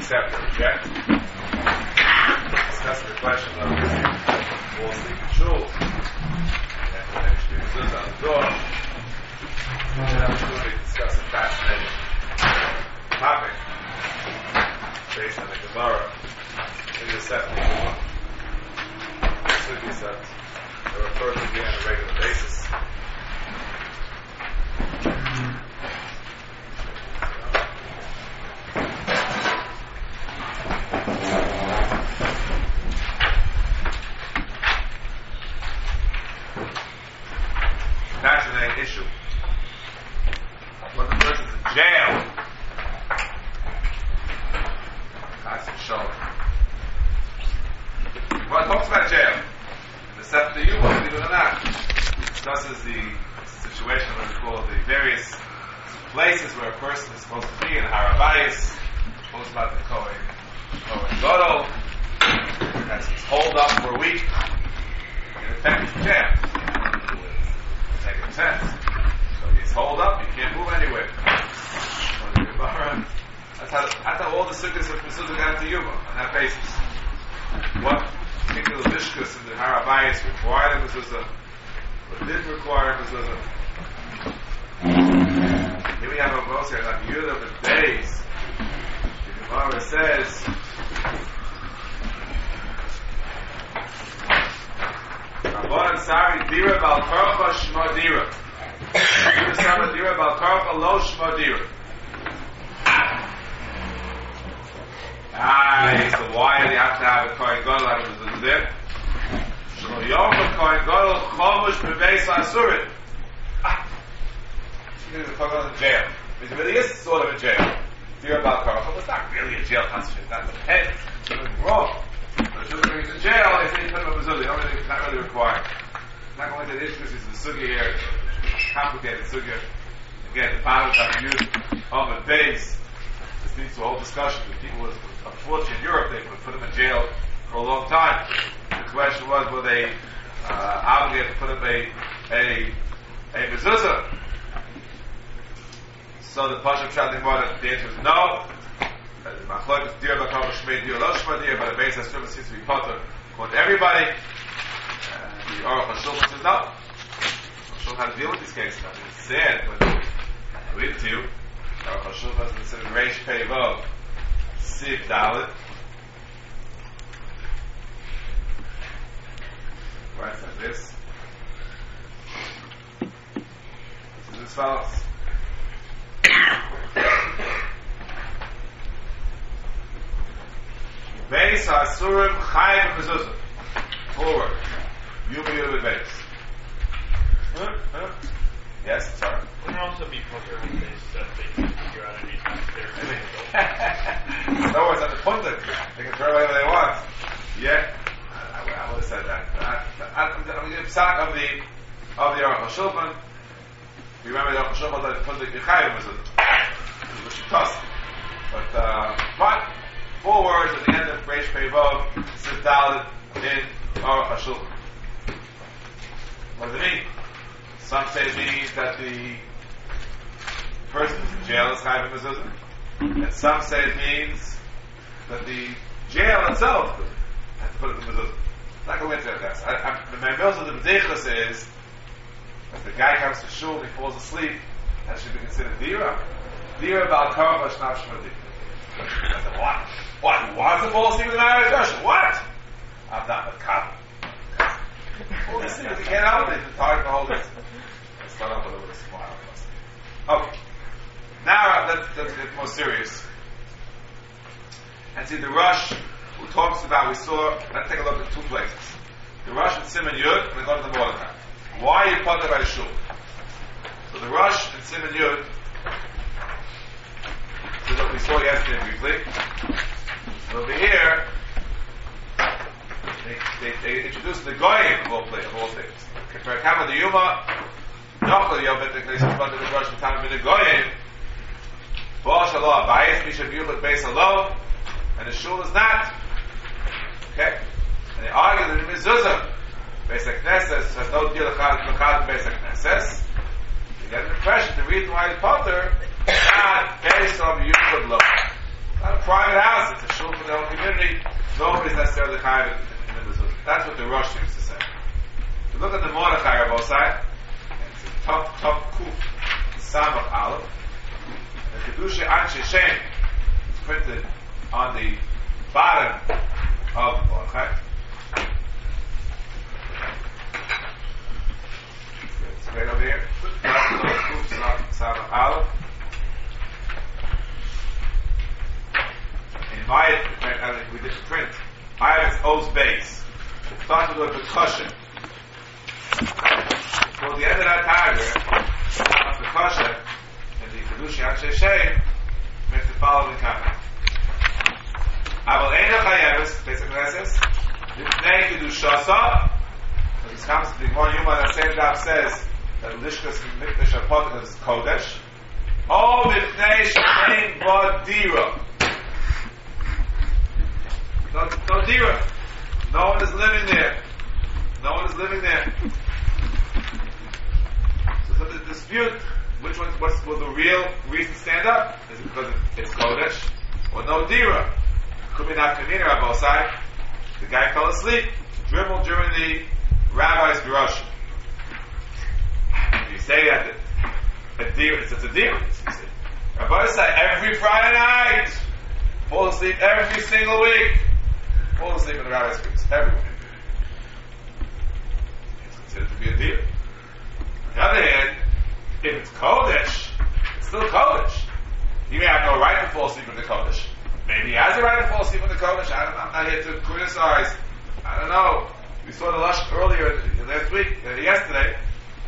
accept or reject. Discussing the question of Wall Street and Shul. And then actually mezuzah on the door. And then I'm sure we discuss a fascinating topic based on the Gemara in the Sefer Yuma. Sugis that are referred to be on a regular basis. Fascinating issue. When the person's in jail, that's a show. Well, it talks about jail. In the Sefer Yuma, believe it or not, it discusses the situation, what we call the various places where a person is supposed to be in Harabayis, supposed about the Kohen Gadol, as he's holed up for a week, in effect he's jail. Taking sense. So he's holed up, he can't move anywhere. That's how all the sukkahs of Mezuzah got into Yuma, on that basis. What particular lishkas in the Harabayis required a Mezuzah, what didn't require a Mezuzah. Here we have a verse here, like Yudah of the days. The Gemara says, Rabban Sari Dira Bal Karcha Shma Dira. Dira Dira Bal Karcha Lo Shma Dira. So why do you have to have a Kohen Gadol out of the there? Shlo Yom Kohen Gadol Chomush Bebeis Asurin. She's going to talk about the jail. It really is sort of a jail. Dira Bal Karcha, well, it's not really a jail. That's the head. Something wrong. But if he's in jail, they say you put him in Mezuzah. It's not really required. I'm not going to the issues, it's the sugya here. It's complicated sugya. Again, the bottom that you use on the base. This leads to a whole discussion. If people was unfortunate in Europe, they would put him in jail for a long time. The question was, were they obligated to put him a mezuzah? So the Pasha Pshat Gemara, the answer is no. Machlok is Dira Bakar Shmei Dira Lo Shma Dira, but the base has seems to be potter according to everybody. The Aruch HaShulchan says no. HaShulchan had to deal with these cases. I mean, it's sad, but I'll read it to you. The Aruch HaShulchan says in Reish Pei Vav Siv Dalet. Where it says this. This is as follows. Beis Asurim Chayim Mezuzah. Forward. You be with base. Yes, sorry. Would there also be poker on this that they can figure out any time there? In other words, at the point that they can throw whatever they want. Yeah, I would have said that. I'm going to give psak of the Aruch HaShulchan. You remember the Aruch HaShulchan that put the Chayim Mezuzah. Which it cost. But 4 words at the end of Reish Pei Vav Siv Dalet in Aruch HaShulchan. What does it mean? Some say it means that the person in jail is Chayim Mezuzah, and some say it means that the jail itself has to put it in Mezuzah. I'm not going to go into that. The Me'amilz of the B'deichos is if the guy comes to shul and he falls asleep, that should be considered Dira. Dira Bal Karcha Shma Dira. I said, what? What? He wants to fall asleep with an Irish Russian? What? I'm not a cop. Well, you can't help it. It's hard to hold it. Let's start off with a little smile. Okay. Now, let's get more serious. And see, the Rush, who talks about, let's take a look at 2 places. The Rush in Siman Yud, and then go to the Mordechai. Why are you put by the shul? So the Rush in Siman Yud, this is what we saw yesterday briefly. So over here, they introduced the Goyim of all things. For Kama the Yuma, Nochel Yom, they said about the Rush in Kama the Goyim, Baal Shalom Abayis, Mishav Yubak Beis Halom, and the shul is not. Okay? And they argue that the Mezuzah, Beis HaKnesses, has no deal with Beis HaKnesses. You get an impression, the reason why it's potter, not based on the use of law. It's not a private house, chayav in the mezuzah. That's what the Rosh seems to say. If you look at the Mordechai Rabosai, it's a top kuf samach aleph. The kedusha anshe shem is printed on the bottom of the Mordechai. It's right over here. Kuf samach aleph. In my, we did print. I have its O's base. It starts with a percussion. Toward the end of that paragraph, of percussion, in the Kedusha Anshe Shem, makes the following comment. Aval Eina Chayeves, basically that says, Lifnei Kedushasa, so this comes to the more human, that same daf says, that Lishkas Mikdash HaPotem is Kodesh, O Lifnei Shemein Bodira. No dira. No one is living there. No one is living there. So the dispute, which one, will the real reason stand up? Is it because it's Kodesh? Or no dira? Could be not Kamina Rabosai. The guy fell asleep, dribbled during the rabbi's drush. You say that a dira, it's a dira. Rabosai, every Friday night, fall asleep every single week. Fall asleep in the rabbi's speaks. Everyone. It's considered to be a deal. On the other hand, if it's Kodesh, it's still Kodesh. He may have no right to fall asleep in the Kodesh. Maybe he has a right to fall asleep in the Kodesh. I'm not here to criticize. I don't know. We saw the Lashon earlier last week, yesterday.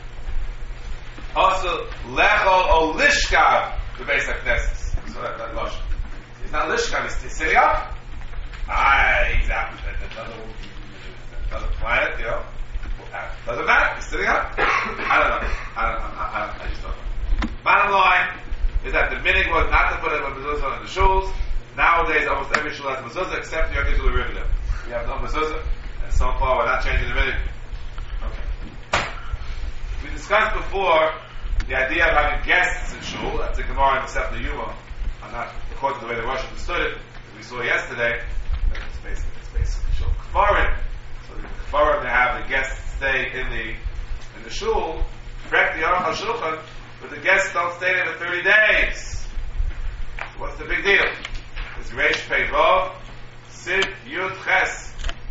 Also, Lechol o Lishkav, the Beis HaKnesses. So that Lashon. He's not Lishkav, he's sitting up. He's out in another planet, Doesn't matter. He's sitting up. I don't know. I just don't know. Bottom line is that the minhag was not to put a mezuzah in the shuls. Nowadays, almost every shul has a mezuzah except the Yom Rivedim. We have no mezuzah, and so far we're not changing the minhag. Okay. We discussed before the idea of having guests in shul. That's the Gemara in the Sefer Yuma. I'm not according to the way the Rosh understood it. As we saw yesterday. It's basically shul kfarim. So the kfarim, they have the guests stay in the shul, correct the Aruch HaShulchan, but the guests don't stay there for 30 days. So what's the big deal? It's Reish Pei Vav, Sid Yud Ches.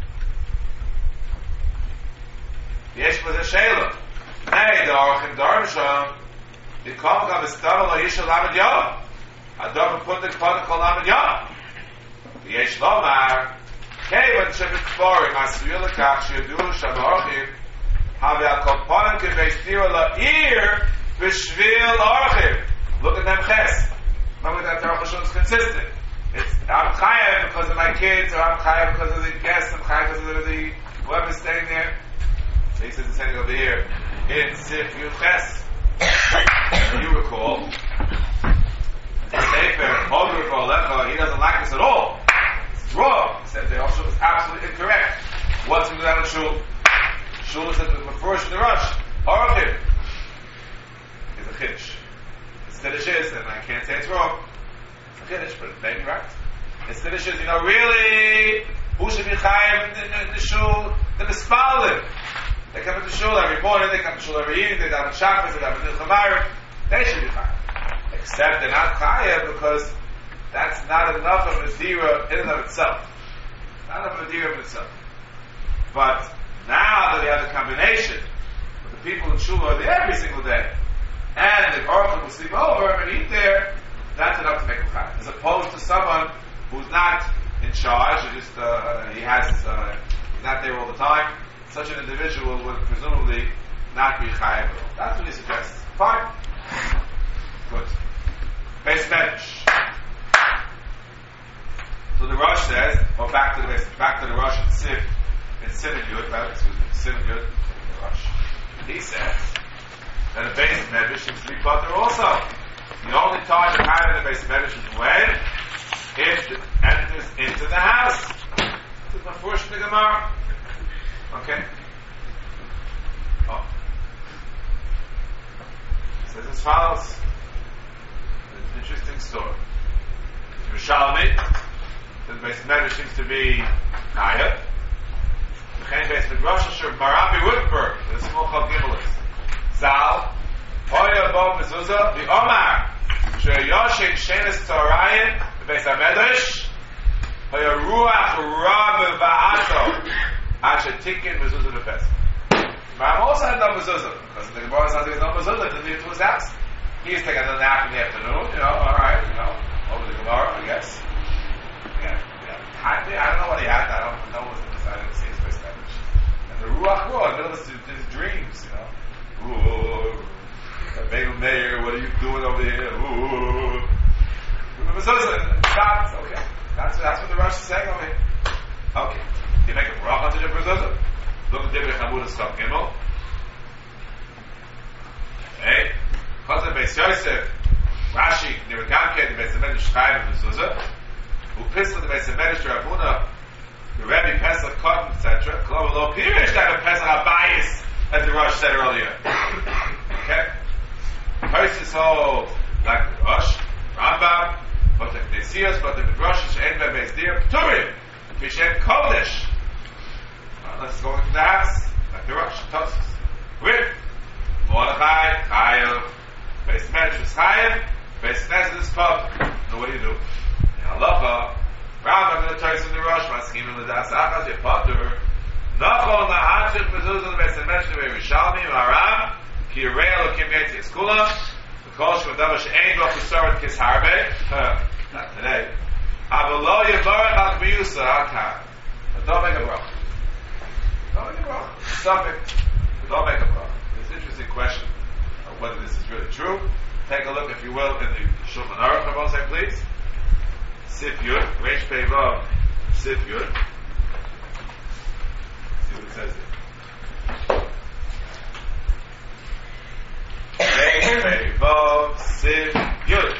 Yesh B'zeh Sheila. Hey, the Aruch in Darmasham, the Kavka V'Stav Lo Yishal Lamed Yom. Adam put the Kavka Kol Lamed Yom. Yesh Lomar, Kevan Shebet Kfarim, Asuyah Lekach, Shedu Shabarachim, Have Al Komponim Keveis Tira La'ir, B'Shvil Arachim. Look at them Ches. Remember that the Aruch HaShulchan is consistent. It's I'm Chayav because of my kids, or I'm Chayav because of the guests, I'm Chayav because of the whoever's staying there. So he says the same over here. In Sif Yud Ches. You recall, Sefer, he doesn't like this at all. It's wrong. He said the Shul is absolutely incorrect. What's we do that in Shul? Shul says the first in the rush. Arachim is a chiddush. It's chiddush is, and I can't say it's wrong. It's a chiddush, but it may be right. It's chiddush is, really, who should be chayav in the Shul? The Mispalim. They come to Shul every morning, they come to Shul every evening, they have a Shabbos, they have a Chamarim. They should be chayav. Except they're not chayav because that's not enough of a zira in and of itself. Not enough of a zira in itself. But now that we have the combination, with the people in Shul are there every single day, and the Oracle will sleep over and eat there, that's enough to make him chayav. As opposed to someone who's not in charge, he's not there all the time. Such an individual would presumably not be chayav at all. That's what he suggests. Fine. Good. Beis Medrash. So the Rosh says, or back to the Rosh in Siman Yud, Siman Yud, the Rosh. He says that a Beis Medrash seems to be potter also. The only time to have in the Beis Medrash is when it enters into the house. This is my first Gemara. Okay? Oh. It says as follows. It's an interesting story. Yerushalmi, the Beis Medrash seems to be Naya. Chen Beis Midrash Asher Marabi Wittenberg, the small Chav Gimelis. Zal, Hoya Bo Mezuzah, the Omar, Yoshin Shenis Tzorayim, the Beis HaMedrash, Hoya Ruach Ra Meva'ato, Asher Tikin Mezuzah B'Pesach. Ram also had no mezuzah, because the Gemara says he has no mezuzah to leave to his house. He is taking a nap in the afternoon, alright, over the Gemara, I guess. I don't know what he had, I don't know what I didn't see his face damage. And the Ruach Ruach, in the middle of his dreams, Ooh, Begum Meir, what are you doing over here? Ooh. Mezuzah, stops, okay. That's what the Rosh is saying over here. Okay. You make a bracha to the mezuzah. Look at David Chamudas Chav Gimel. Okay. Chazal Beis Yosef, Rashi, Niragamke, the Beis HaMedrash Chayim Mezuzah, who pissed the Beis HaMedrash Ravuna, the Rebbe Pesach Cotton, etc. Klova Lo Pirish that a Pesach Abayis, as the Rosh said earlier. Okay. Person hold like the Rosh, Rambam, but the Nesios, but the Midrash She'en Beis Dir Pturim, Fishem Kodesh. Let's go into the house, like the Rosh, Tosus. With Mordechai, Chayav, Beis HaMedrash is Chayav, Beis Knesset is Kodesh. Now what do? In Halacha, Rambam going to tell you in the Rosh, Maskim in the Das Achaz, Yepotter, Nachol Na'achik Mezuzah Beis HaMedrash Yerushalmi, Maram, Ki Yirei Elokim Yetzi Eskula, V'kol Shemadav She'ein Bo Chesaron Kis Harbe, not today, Avalo Yevarech Al K'miyusa Hakar. But don't make a bracha. Don't make a bracha. Suffix. Don't make a bracha. It's an interesting question of whether this is really true. Take a look, if you will, in the Shulchan Aruch, I will say, please. Sif Yud, Reish Pei Vav, Sif Yud. See what it says there. Reish Pei Vav, Sif Yud.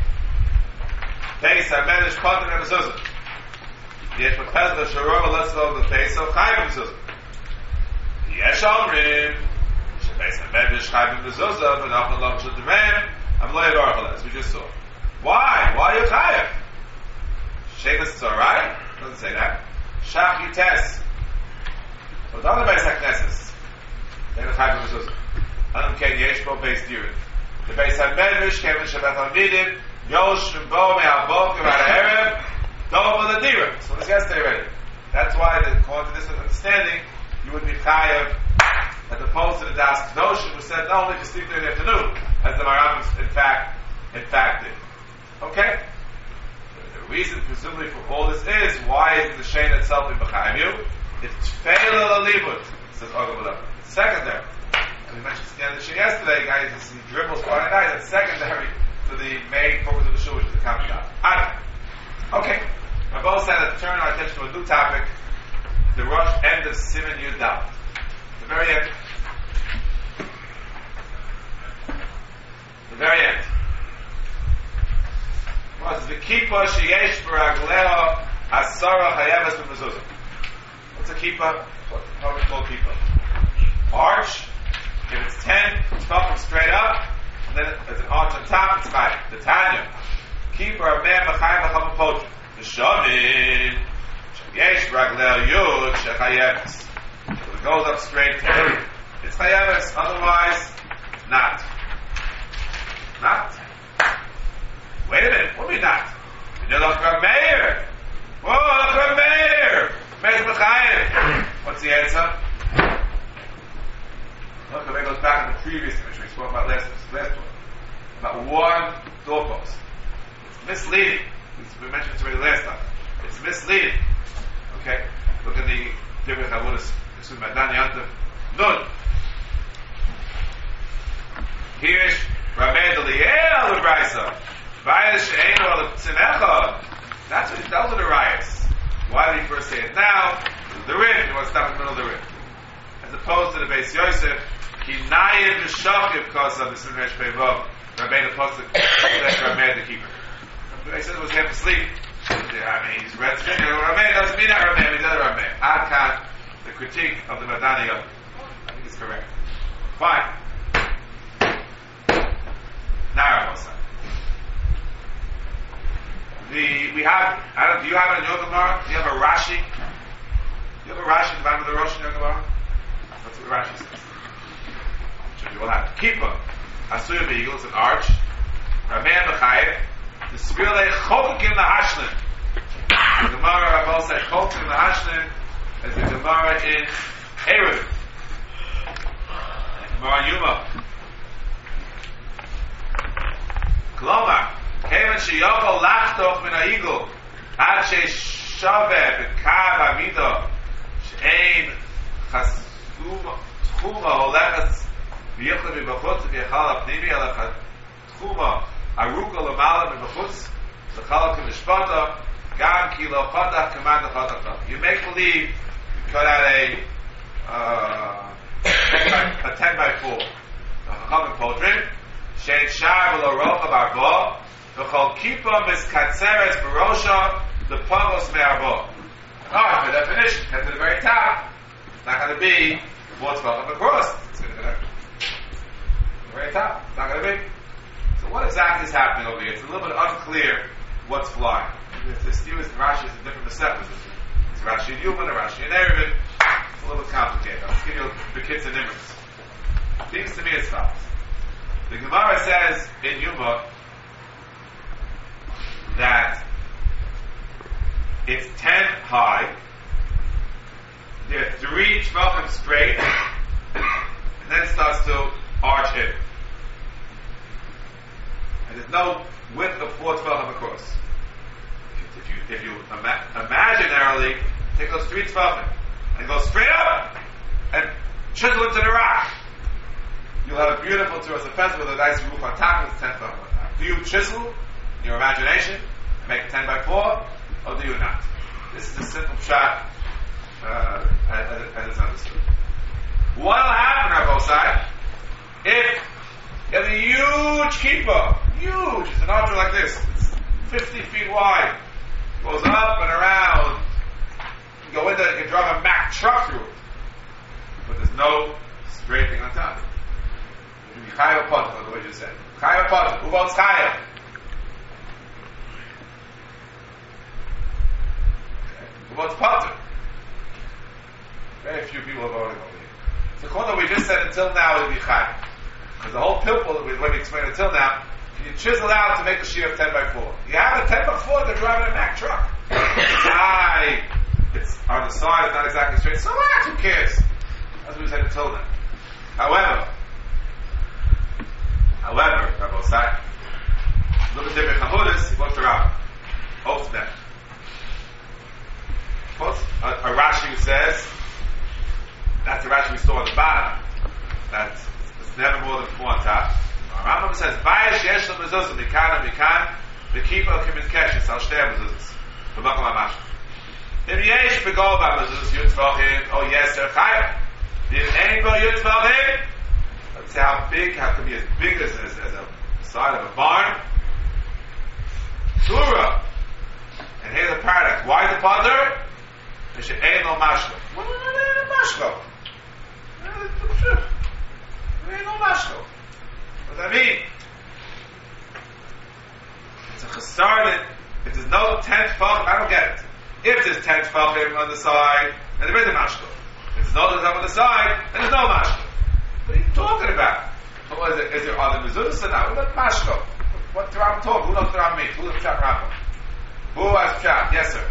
Beis HaMedrash Cotton and Mezuzah. Yesh B'Pesach Sharova, let's go to the Beis of Chayim Mezuzah. Yesh Omrim, Beis HaMedrash Chayim Mezuzah, V'nachon Lo Shel Derem, Am Lo Yadorach, as we just saw. Why? Why are you Chayim? Shemus Tzorai? Doesn't say that. Shach Yites. But the other Beis HaKnesses, they have Chayim Mezuzah. Adam Ken Yesh Bo Beis Dirin. The Beis HaMedrash came in Shabbat HaMidim, Yosh Bo Me'abokim Ha'erev, Dov L'Adira. So this yesterday already. That's why, according to this understanding, you would be chayav, as opposed to the Das Kedoshim, who said no, only to sleep there in the afternoon, as the Maram in fact did. Okay? The reason, presumably, for all this is, why is the Shein itself in B'chayim? It's Tfeil L'Libut, says Ogam. It's secondary. And we mentioned at the end of the Shein yesterday, guys, he dribbles Friday night, it's secondary to the main focus of the Shul, which is the Kamiyah. Okay. I both said to turn our attention to a new topic, the Rosh end of Siman Yud Dalet. The very end. The very end. Was the kippah sheyesh b'ragleho asara chayeves b'mezuzah. What's a kippah? How do we call kippah? Arch. If it's 10, it's from straight up, and then there's an arch on top, it's chayev. The Tanya. Kippah ameh b'chayim b'cham b'potra. The Shavin, Yesh Raglel Yud Shechayeves. So it goes up straight. It's Chayeves, otherwise, not. Not. Wait a minute, what do you mean not? You look for Meir. Whoa, look for Meir. Meir's B'chayim. What's the answer? Look, the way goes back in the previous image we spoke about last one. About one doorpost. It's misleading. We mentioned this already last time. It's misleading. Okay? Look at the Divrei Chavudas, Yisud Madan Yantav. Nun. Here's Ramed Eliel the Brisa. Vayas She'ein Ol Tzimechad. Those are the riots. Why did he first say it now? The Rim. You want to stop in the middle of the Rim. As opposed to the Beis Yosef, Kinayim V'Shachiv Kosav B'Sim Resh Peivav. Ramed the Pasuk. That's Ramed the keeper. I said it was half asleep. I mean, he's read the finger. Rameh doesn't mean that Rameh, he's other Rameh. Adkan, the critique of the Madani of I think it's correct. Fine. Now, we have, do you have a Yod Gemara? Do you have a Rashi? Do you have a Rashi the Bam of the Rosh in Gemara? That's what Rashi says. Should be what happened. Kippah, Asuya Beagle, it's an arch. Rameya B'chayev, the Spirle Chokim Lahashlim. The Gemara Rabbal said Chokim Lahashlim is the Gemara in Erev. Gemara Yuma. Klomar, Kevan Sheyoko Lachtoch Min HaEagle, Ad Sheshaveh B'kav Amido, She'ein Chasuma, Tchuma Holechat V'yichla V'bachutz V'yichal Apnimi Alech Tchuma Aruka L'mala V'bachutz L'chalak V'mishpata Gam Ki Lo Chatach Command L'chatach. You make believe you cut out a 10 by 4 common poultry. Shein Shar V'lo Rocha Barbo V'chol Kippah Miskatzeres Barosha L'Pavos Me'arbo. By definition, get to the very top. It's not going to be what's welcome across. It's going to be the very top. It's not going to be. So what exactly is happening over here? It's a little bit unclear what's flying. The Stevens and Rashi is a different receptors. It's Rashi and Yuma and Rashi and Erevin. It's a little bit complicated. I'll just give you the kids and Nimrus. Seems to me as follows. The Gemara says in Yuma that it's 10 high, there are 3 Tvachim straight, and then it starts to arch in. And there's no width of 4 Tvachim across. If you imaginarily take those 3 Tvachim and go straight up and chisel into the rock, you'll have a beautiful tour as a fence with a nice roof on top with 10 Tvachim on top. Do you chisel in your imagination and make it 10 by 4, or do you not? This is a simple shot as it's understood. What will happen, Rabbosai, if you have a huge kippah, huge, it's an archer like this, it's 50 feet wide, goes up and around, you go in there, you can drive a Mack truck through it, but there's no straight thing on top. It would be Chayav Potter, the way you said. Chayav Potter, who votes Chayav? Who votes Potter? Very few people are voting over here. So what we just said until now would be Chayav. Because the whole pilpul that we explained until now, you chisel out to make a shear of 10 by 4. You have a 10 by 4, they're driving a Mack truck. It's high. It's on the side, it's not exactly straight. So what? Who cares? That's what we said until now. However, Rabbi Osai, look at different Chavudas, he goes to Rabbah. Holds to them. Quotes a Rashi who says, that's the Rashi we saw on the bottom, that it's never more than 4 on top. Rambam says, "Bayish yesh mezuzah mikan mikan v'kippah k'mitkeshes al shtei mezuzahs v'makom hamash." If yesh begol b'mezuzahs yud tvachim, oh yes, they're chayav. If ain't bo yud tvachim, let's say how big, how can be as big as a side of a barn. Surah. And here's a paradox. Why the potter? Because it ain't no mashlo. What do you mean mashlo? There ain't no mashlo. What does that mean? It's a chesarnet. If there's no 10th tefachim, I don't get it. If there's 10th tefachim on the side, then there is a mashko. If there's no 10th on the side, then there's no mashko. What are you talking about? What is it? Is there other mezuzahs or not? What about mashko? What do I talk? Who knows what I mean? Who knows what I mean? Who has shot? Yes, sir.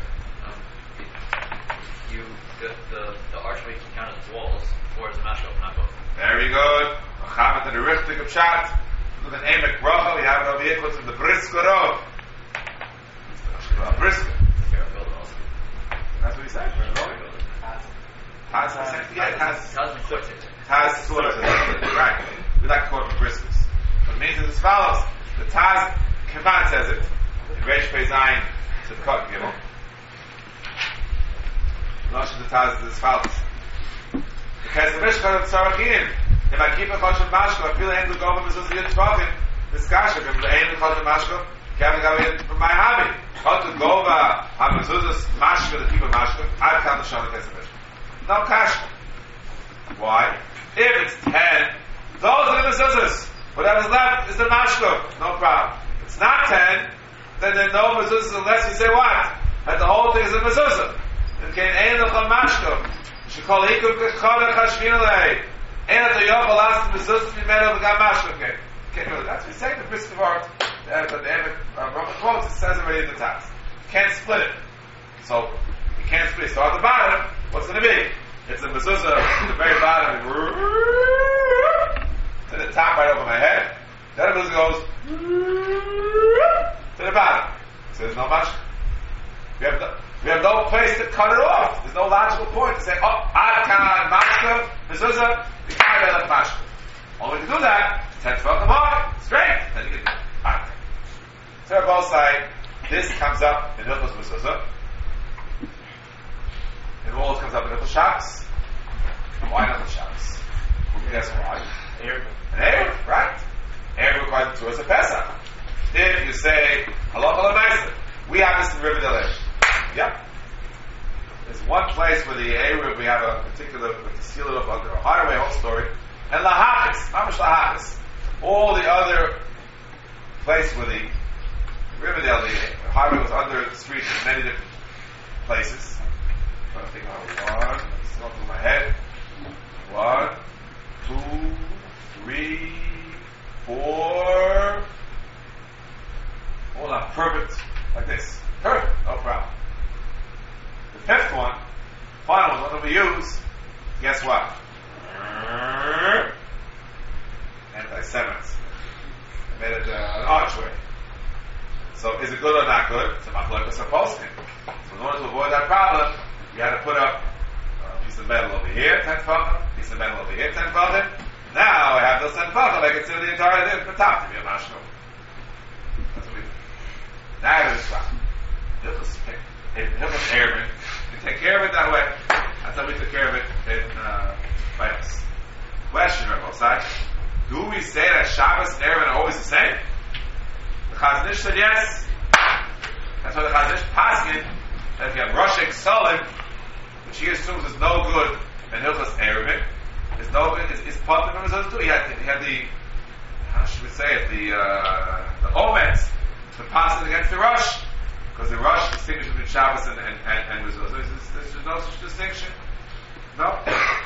The archway can count as walls, or as a mashko, not both. Very good. Chamet and the Richtig of Shat. With an Emek Bracha, we have it over here, from the Brisker Road. Brisker. That's what he said. Has sort of. Right. We like to call it Briskers. What it means is as follows. The Taz Kevan says it. In Reish Pei Zayin, to the Kot Gimel. Nosh the Taz is as follows. Because the Mishkan of Tzarachim, if I keep a Choshev Mashko, I feel like the government is yet talking. This Kasha, if I ain't the Choshev Mashko, can't go in from my hobby. How to go over Hamazuzas Mashko, the people Mashko, I've come to show the Kesef Mishkan. No Kasha. Why? If it's 10, those are the mezuzahs. Whatever's left is the mashko. No problem. If it's not 10, then there are no mezuzahs unless you say what? That the whole thing is a mezuzah. If you ain't the mashko, Shekol Hikum Kechada Chashvinalei. Ena to Yochel Astim Bezus Mimeno V'gam Mashkoke. Okay, that's what we say in the Brisk of Art. The Roman quotes, it says already in the text. Can't split it. So, you can't split it. So at the bottom, what's going to be? It's a mezuzah at the very bottom, to the top right over my head. Then the mezuzah goes to the bottom. So there's no much. We have no place to cut it off. There's no logical point to say, oh, Adkan, Mashka, mezuzah, the guy left Mashka. Only to do that, 10 tefachim high, straight, then you get Adkan. So both say, this comes up in Hilchos mezuzah. It always comes up in Hilchos Shabbos. Why not the Shabbos? Guess why? An Erev, right? Erev requires to us a Pesach. If you say, Halacha l'maisa, we have this in Riverdale. Yep. There's one place where the Erev, we have a particular, we have to seal it up under a highway, whole story. And Lahachis, Mamash Lahachis. All the other places where the Riverdale, the highway was under the street in many different places. I'm trying to think how one, it's off in my head. 1, 2, 3, 4. All are perfect, like this. Perfect, no problem. The fifth one, final one that we use, guess what? Anti-Semites. I made it an archway. So is it good or not good? It's a machlokes posting. So in order to avoid that problem, you had to put up a piece of metal over here, 10 tefachim, piece of metal over here, 10 tefachim. Now I have those 10 tefachim, I consider the entire thing from the top to be a mashno. That's what we do. Now I have this problem. Hilchos Erevin. We take care of it that way. That's how we took care of it in by us. Question, Rabbi Osai. Do we say that Shabbos and Erevin are always the same? The Chazon Ish said yes. That's why the Chazon Ish paskin that if you have Rosh Solim, which he assumes is no good in Hilchos Erevin, is no good. Is part of the too. He had the, how should we say it? The omens to pass it against the Rosh, because the Rosh distinguishes between Shabbos and Mezuzah. There's no such distinction. No.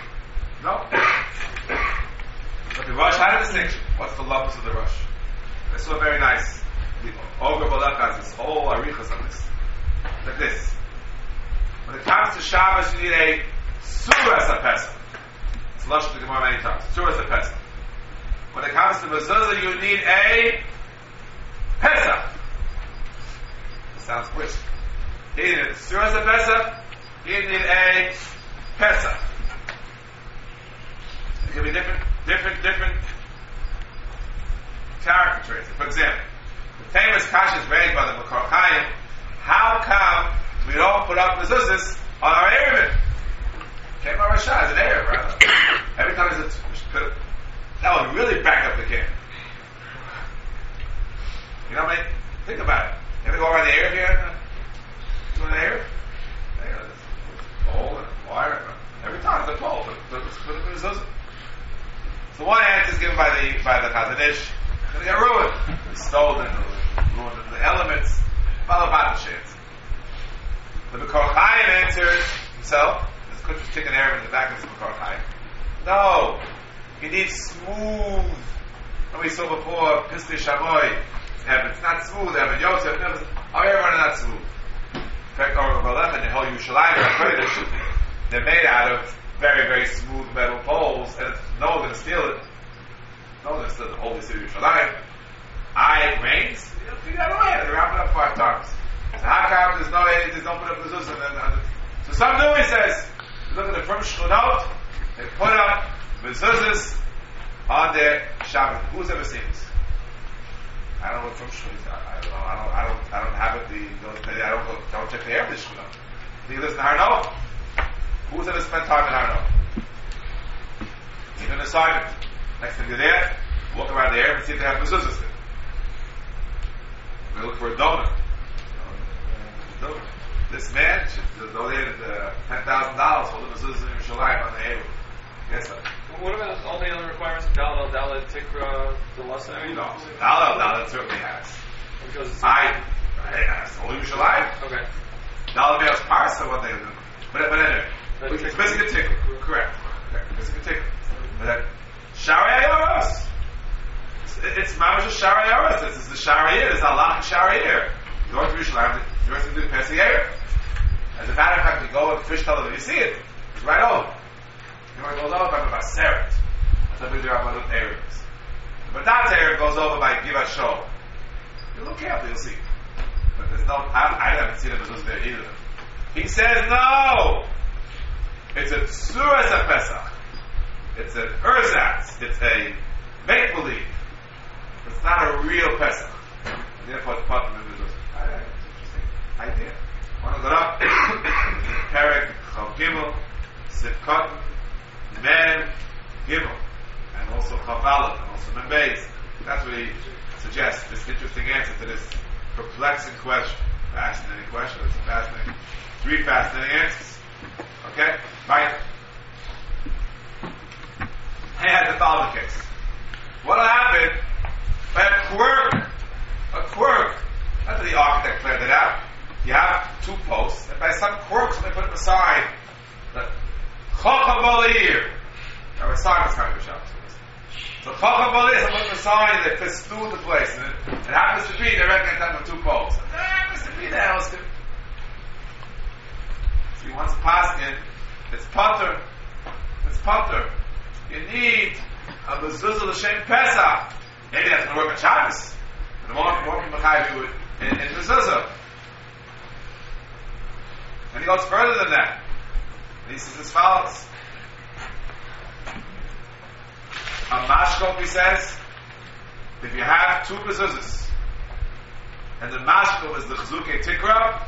But the Rosh had a distinction. What's the locus of the Rosh? This was very nice. The Oger Balak has this whole arichas on this. Like this. When it comes to Shabbos, you need a Suras HaPesach. It's Lashon to Gemara many times. Suras HaPesach. When it comes to Mezuzah, you need a Pesach. It sounds quick. He needed a Suras HaPesach. He needed a Pesach. It can be different character traits. For example, the famous kasha is raised by the Makor Chaim. How come we don't put up mezuzahs on our Erevin? Came by Rasha as an Erev, right? Every time there's a that would really back up the camp. You know what I mean? Think about it. You ever go around the Erev here? Do an Erev? There's a pole and a wire. Every time it's a pole, but let's put it in mezuzah. So one answer is given by the Chazon Ish. It's going to get ruined. It's stolen, ruined the elements. Malabat chance. The Makor Chaim answers himself. There's a good chicken Erev in the back of this Makor Chaim. No. You need smooth. What we saw before, Pisti Shamoy. It's not smooth, Evan Yosef. Our Erev are not smooth. In fact, Or Balech and the whole Yerushalayim, they're made out of very, very smooth metal poles, and no one's going to steal it. No one's going to steal the holy city of Yerushalayim. It rains, you figure out a way. They wrap it up 5 times. So how come there's no put up mezuzah? So some do, he says, look at the from Shchunot, they put up mezuzahs on their Shabbat. Who's ever seen this? I don't know what from Shchunot. I don't have it. I don't check the air of the Shchunot. Do you listen to Har Noah? Who's ever spent time in Har Noah? Even an assignment. Next time you're there, walk around the area and see if they have mezuzahs there. We look for a donor. This man should donate $10,000 for the mezuzahs in Yerushalayim on the area. Yes, sir. What about all the other requirements? Dalal, Dalet, Tikra, Delasa? No. Dalal certainly has. Because it's It's only Yerushalayim. okay. Dalal Me'os Parsa, what they do. But anyway, It's missing a tickle. Correct. Missing a tickle. But that Shari Ayoros. It's mamash of Shari Ayoros. This is the Shari Year. This is Allah Shari Year. You go to Yerushalayim, you're going to do Pesach Year. As a matter of fact, you go and fish television, you see it. It's right over. You know, it goes over by the Baseret. That's how big there are about the Arabs. But that area goes over by Givat Shol. You look carefully, you'll see. But there's no, I haven't seen it was there either. He says no! It's a Tzuras HaPesach. It's an ersatz. It's a make-believe. It's not a real Pesach. And therefore, it's part of the It's an interesting idea. Want to go up? Perek, Chav Gimel, Sivkot, Mem, Gimel. And also Chav Aleph, and also Mem Beis. That's what he suggests, this interesting answer to this perplexing question. Fascinating question. It's fascinating. 3 fascinating answers. Okay? Right? He had the following case. What'll happen by a quirk? That's how the architect planned it out. You have 2 posts, and by some quirks, they put them aside. The Chacham Balir. Now, a sign was coming to Shabbos. So Chacham Balir, they put them aside, and they festoon the place. And it happens to be, they reckon that with 2 posts. It happens to be the house. So he wants a paskin. It's Potter. You need a mezuzah l'shem Pesach. Maybe that's going to work on Shabbos. And the more people do it in mezuzah. And he goes further than that. And he says as follows. A mashkov, he says, if you have 2 mezuzahs, and the mashkov is the chazukei tikra,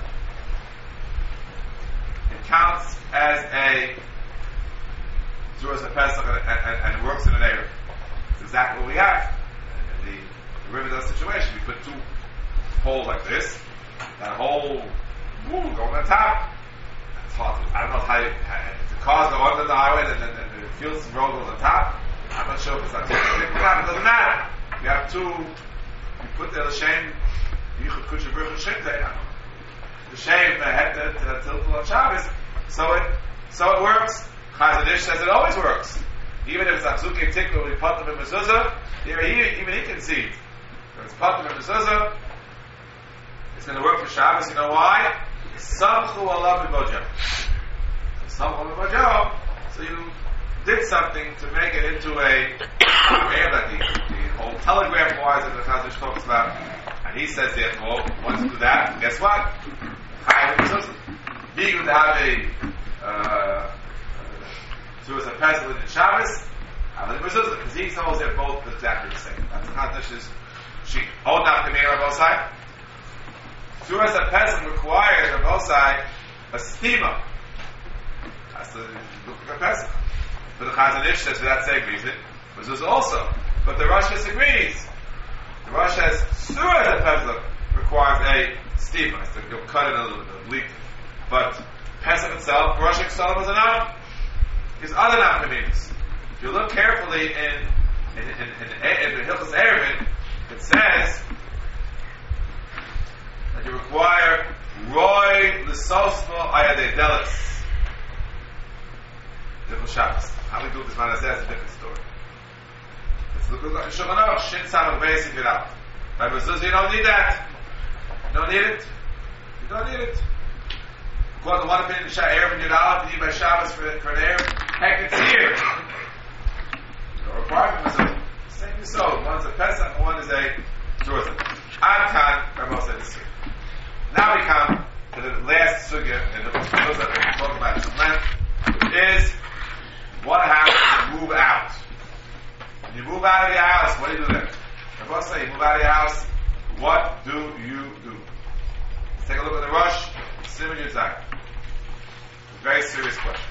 it counts as a Tzuras HaPesach and it works in an area. It's exactly what we have. In the river situation, we put 2 holes like this, that hole going on top. It's hard to, I don't know how if the cars go under the highway and the fields and roads on the top. I'm not sure if it's not taking it doesn't matter. You have 2, you put the L'Shem, Yichud Kudsha Baruch Hashem there. The Shem had the Tiltul on Shabbos, so it works. Chazon Ish says it always works. Even if it's Achzukei Tikva, we put them in Mezuzah, even he concedes. If it's put them in Mezuzah, it's going to work for Shabbos. You know why? Samchu Allah B'Bojo. Samchu B'Bojo. So you did something to make it into a like the whole telegraph wires that the Chazon Ish talks about. And he says, therefore, once you do that, guess what? He would have a Tzuras HaPesach within Shabbos, because he knows they're both exactly the same. That's the Chazon Ish's sheet. Hold up the mirror on both sides. Tzuras HaPesach requires on both sides a stima. That's the look of Pesach. But the Chazon Ish says for that same reason, Mezuzah also. But the Rosh disagrees. The Rosh says Tzuras HaPesach requires a stima. It's like you'll cut it a little bit, leak. But Pesach itself, Rosh itself is enough. There's other nafkaminas. If you look carefully in the Hilchos Erevin, it says that you require Roy L'Sosmo Ayadei Delis. Different Shabbos. How we do this, man, is a different story. Let's look at the Shulchan Aruch, Shin Samach Beis, and get out. By Mezuzah, you don't need that. You don't need it. According to one opinion, the Erevin you're not allowed to eat by Shabbos for an Erevin. Heck, it's here. No requirement was the same as so. One's a Pesach, one is a Tzuras. Adkan, Rabbi said this here. Now we come to the last sugya in the those that we're talking about some length, is what happens when you move out. When you move out of your house, what do you do then? Rabbi said, you move out of your house, what do you do? Let's take a look at the Rosh, Siman Yud Zayin. Very serious question.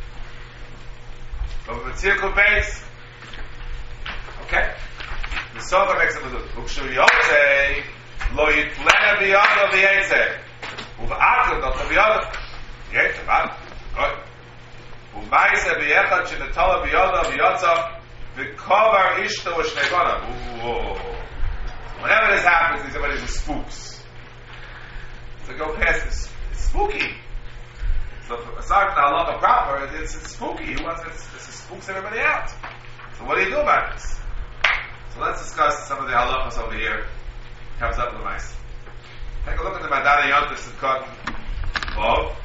But with the Tzirkul base, okay? The Soga makes a mezuzah. Ukshu yotzei lo yitlena biyado v'yetzeh. Uva'akad lo biyado. Yetzeh, man. Good. U'maise b'yechad shenetola biyado v'yotza v'kovar ishto v'shnegona. Whenever this happens, these are spooks. So go past this. It's spooky. So aside from the halacha proper, it's spooky. It spooks everybody out. So what do you do about this? So let's discuss some of the halachas over here. Comes up with mice. Take a look at the Madana Yontif and Cotton. Love.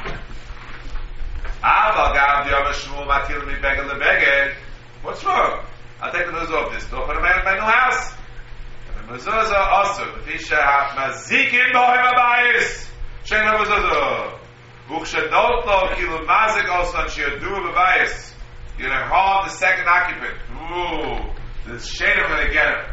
What's wrong? I'll take the mezuzah off this door, put a man in my new house. And the mezuzah also, the Fisha Mazikin Bohem Abayis. Shen mezuzah. Uchshadot lo kilu mazik also on shiadu b'bayis. You're going to harm the second occupant. Ooh, the shade I'm going to get him.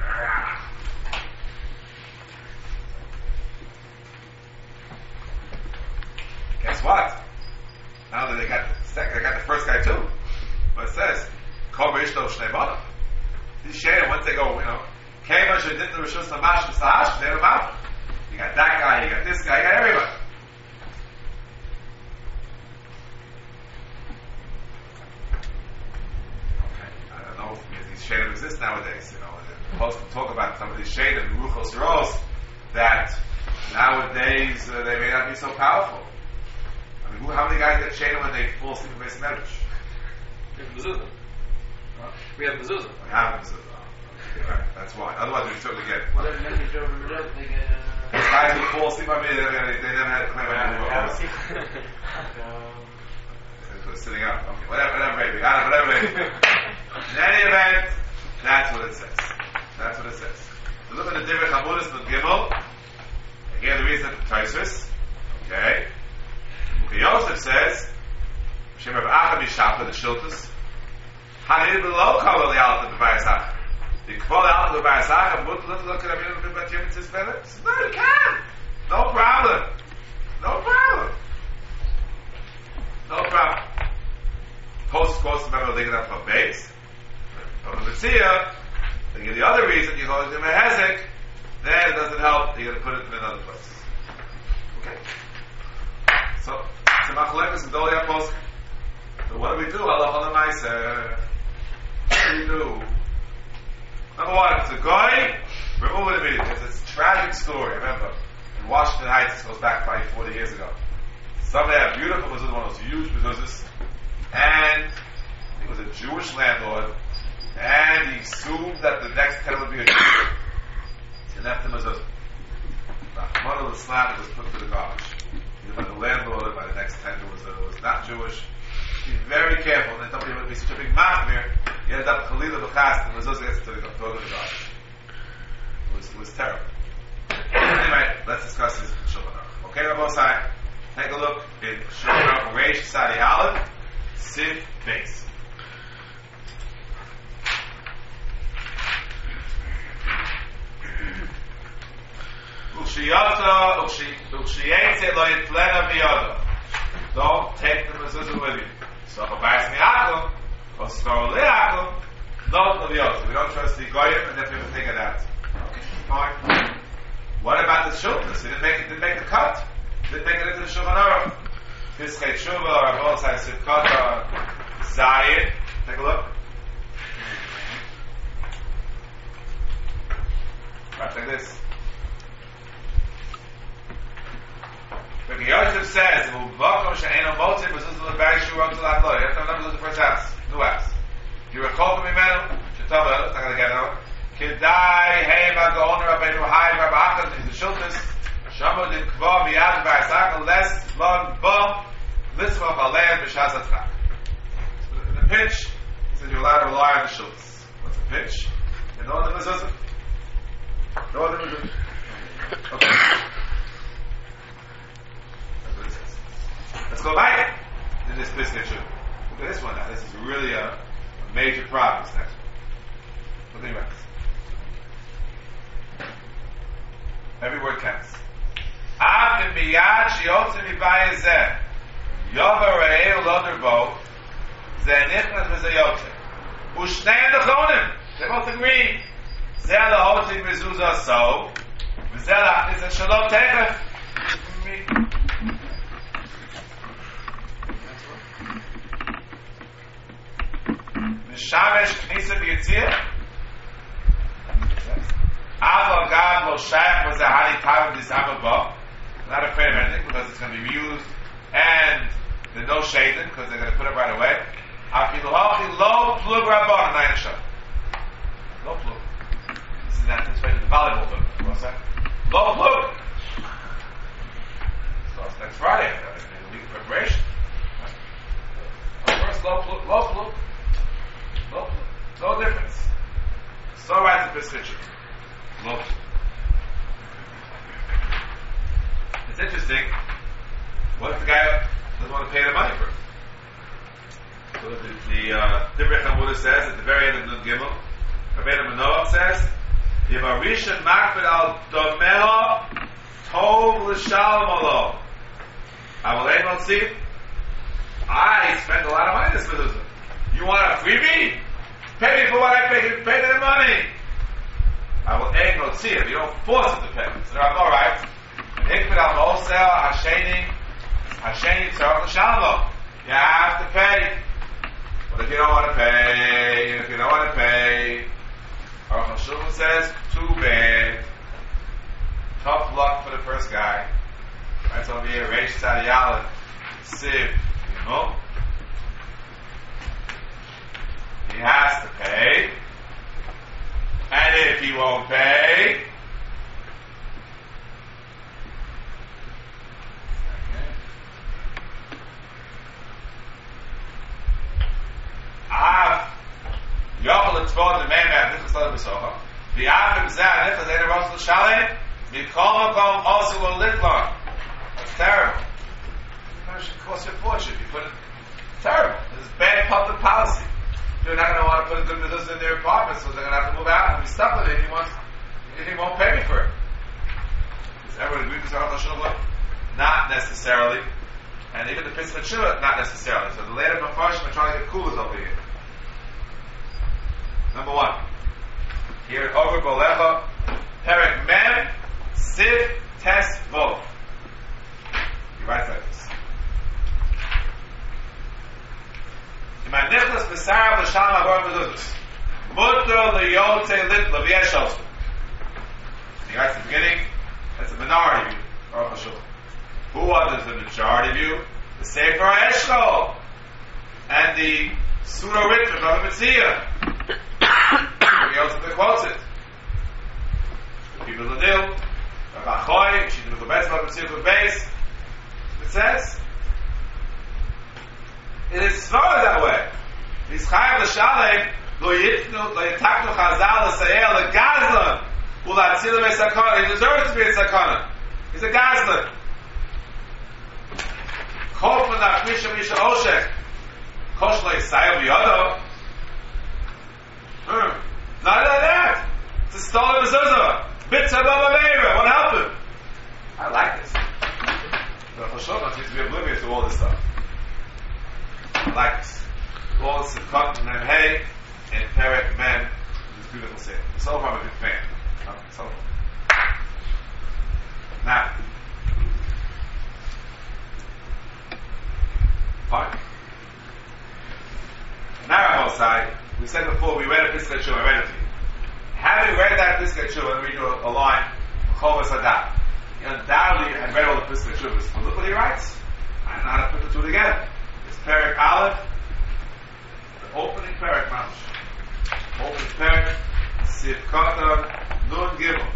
Guess what? Now that they got the second, they got the first guy too. But it says, Kover Ishto Shnei Bonim. These shade, once they go, Kema Shadit the Rishus Namash V'Sahash, they're about. You got that guy, you got this guy, you got everybody. Shadam exist nowadays, The post can talk about some of these shadam, ruchos ros, that nowadays they may not be so powerful. I mean, how many guys get shadam when they fall asleep in base medrash? We have mezuzah. Huh? We have mezuzah. We have mezuzah. Right, that's why. Otherwise, we certainly get. Well, then they drove them up, they get. Guys who fall asleep on me, they never had to claim anything. Sitting up. Okay, whatever, baby. Whatever, baby. In any event, that's what it says. That's what it says. So look at the Divrei Chamudas with Gimel. Again, the reason for Tosfos. Okay. Mukha Yosef says, Shem Rav Acha Mishapah the Shiltus. Hanid below Kavah Li'alat the B'Bayasach. The Kvol Li'alat the B'Bayasach. But look at Rabbi Yehuda ben Tim says, no, you can. No problem. No problem. No problem. Post quotes remember they get up from base. But the Metzia, they give the other reason, you always give him a hezek, then it doesn't help, you gotta put it in another place. Okay. So Machlekes and Dolia Post. So what do we do? Allah Ma'aser. What do we do? Number one, it's a guy, remove it immediately. It's a tragic story, remember. In Washington Heights, this goes back probably 40 years ago. Somebody had a beautiful mezuzah, one of those huge mezuzahs. And he was a Jewish landlord, and he assumed that the next tenant would be a Jew. So he left him as a model of Islam was put to the garbage. Either by the landlord or by the next tenant who was not Jewish. Be very careful, and then somebody would be such a big machmir, he ended up Khalila B'chast, and Mezuzah gets to throw to the garbage. It was terrible. Anyway, let's discuss this in Shulchan Aruch. Okay, Rabbosai, take a look in Shulchan Aruch, Reish Sadi Aleph, Siv Beis. Don't take the mezuzah with you. So if a bais mi'akum, or skor le'akum, don't leviyot. We don't trust the goyim, and then we have to take it out. Okay, fine. What about the shulchan? He didn't make the cut. Didn't make it into the Shulchan Aruch. Piskei Tshuva, or both sides Sivkot, Zayin. Take a look. Right like this. Rabbi Yosef says, "U'v'vakom she'eino motzei b'zuzah l'bay shu ram tz'lat lo." You have to remember the first house, new house. If you recall from Imenu, Shetova, it's not going to get out. Kedai hey v'gaon Rabbeinu Hai Rabbi Achad is the Shultus. Shamu din kva miyad v'ayisach les lon bo lismach aleim b'shas atzchak. In the pitch, he says you're allowed to rely on the Shultus. What's the pitch? You know the mezuzah. Know the mezuzah. Okay. Let's go back to this picture. Look at this one now. This is really a major problem. This next one. Look at this. Every word counts. Av miyad shiotze mibay zeh yover re'eu loderbo zeh nichnas v'zeh u'shnei nechonim. They both agree. Zeh lahotzik mezuzah so v'zeh lachnis shalom techef. Shamesh Knisa B'Yitzir Aval Gad Lo Shaykh was a Hani Tavim Disababa. Not afraid of anything because it's going to be used and There's no shading because they're going to put it right away. Low plug rabban nine. Low plug. This is anticipated the volleyball plug. What's that? Low plug. Starts next Friday. A week of preparation. First low plug. Low plug. Low plug. No difference. So right to biscuit. Low plug. It's interesting. What if the guy doesn't want to pay the money for it? So the Divrei Chamuda says at the very end of Nun Gimel, Rabbeinu Manoach says, Yivarishan makbid al domeho tov l'shalom alo. Avalei not see. I spend a lot of money in this business. You want a freebie? Pay me for what I pay. You pay me the money. I will aim not see it. You don't force it to pay. So there are no rights. Hikmid al mosel hasheni tzarach l'shalom. You have to pay. But if you don't want to pay, Aruch HaShulchan says, too bad. Tough luck for the first guy. Right over here, Reish Tzadiyalin, Siv, you know. He has to pay. And if he won't pay, Yochel Tzvon the man man this is besocha. The Avim Zeh Nifas Ein Rosh L'Shalem Mikol Makom also will litlon. That's terrible. It should cost you a fortune. You put it terrible. This is bad public policy. You're not going to want to put a good business in their apartment, so they're going to have to move out and be stuck with it if he won't pay me for it. Does everyone agree with Aruch HaShulchan? Not necessarily. And even the Pesach Shuvah, not necessarily. So the later Mefarshim are trying to get coolers over here. Number one. Here at Over Bolecha, Perek Mem, Siv, Tes, Vov. You write like this. Iman Nichlas B'Sarav L'Shalom Agor Mezuzos. Mutter L'Yotze Litla V'Yeshos. You write at the beginning, that's the minority view, Aruch HaShulchan. Who was the majority view? The Sefer Eshkol and the pseudo Ritva of the Metzia. He also quotes it. The people of the Dil, Rabbi Choy, she did the best of the Metzia for base. It says it is svara that way. He's chayav l'shalem lo yitnu lo yitaknu chazal l'sayel l'gazlan u'latzilu me'sakana. He deserves to be a sakana. He's a gazlan. Chof من הכביש misha oshek kosh lo yisayu b'yodo. Not like that. It's a stolen mezuzah. Mitzvah b'meira. What happened? I like this. But Choshovan seems to be oblivious to all this stuff. I like this. All this cut and then hey and Perek Men. This beautiful thing. So far I'm a big fan. So far. Now. Fine. Now, side, we said before, we read a Pesach Shuvah, I read it to you. Having read that Pesach Shuvah, and we do a line, Chovas Hadat. You undoubtedly had read all the Pesach Shuvahs. But look what he writes. I don't know how to put the two together. It's Perek Aleph, the opening Perek Mamash. Opening Perek, Siv Katan, Nun Gimel.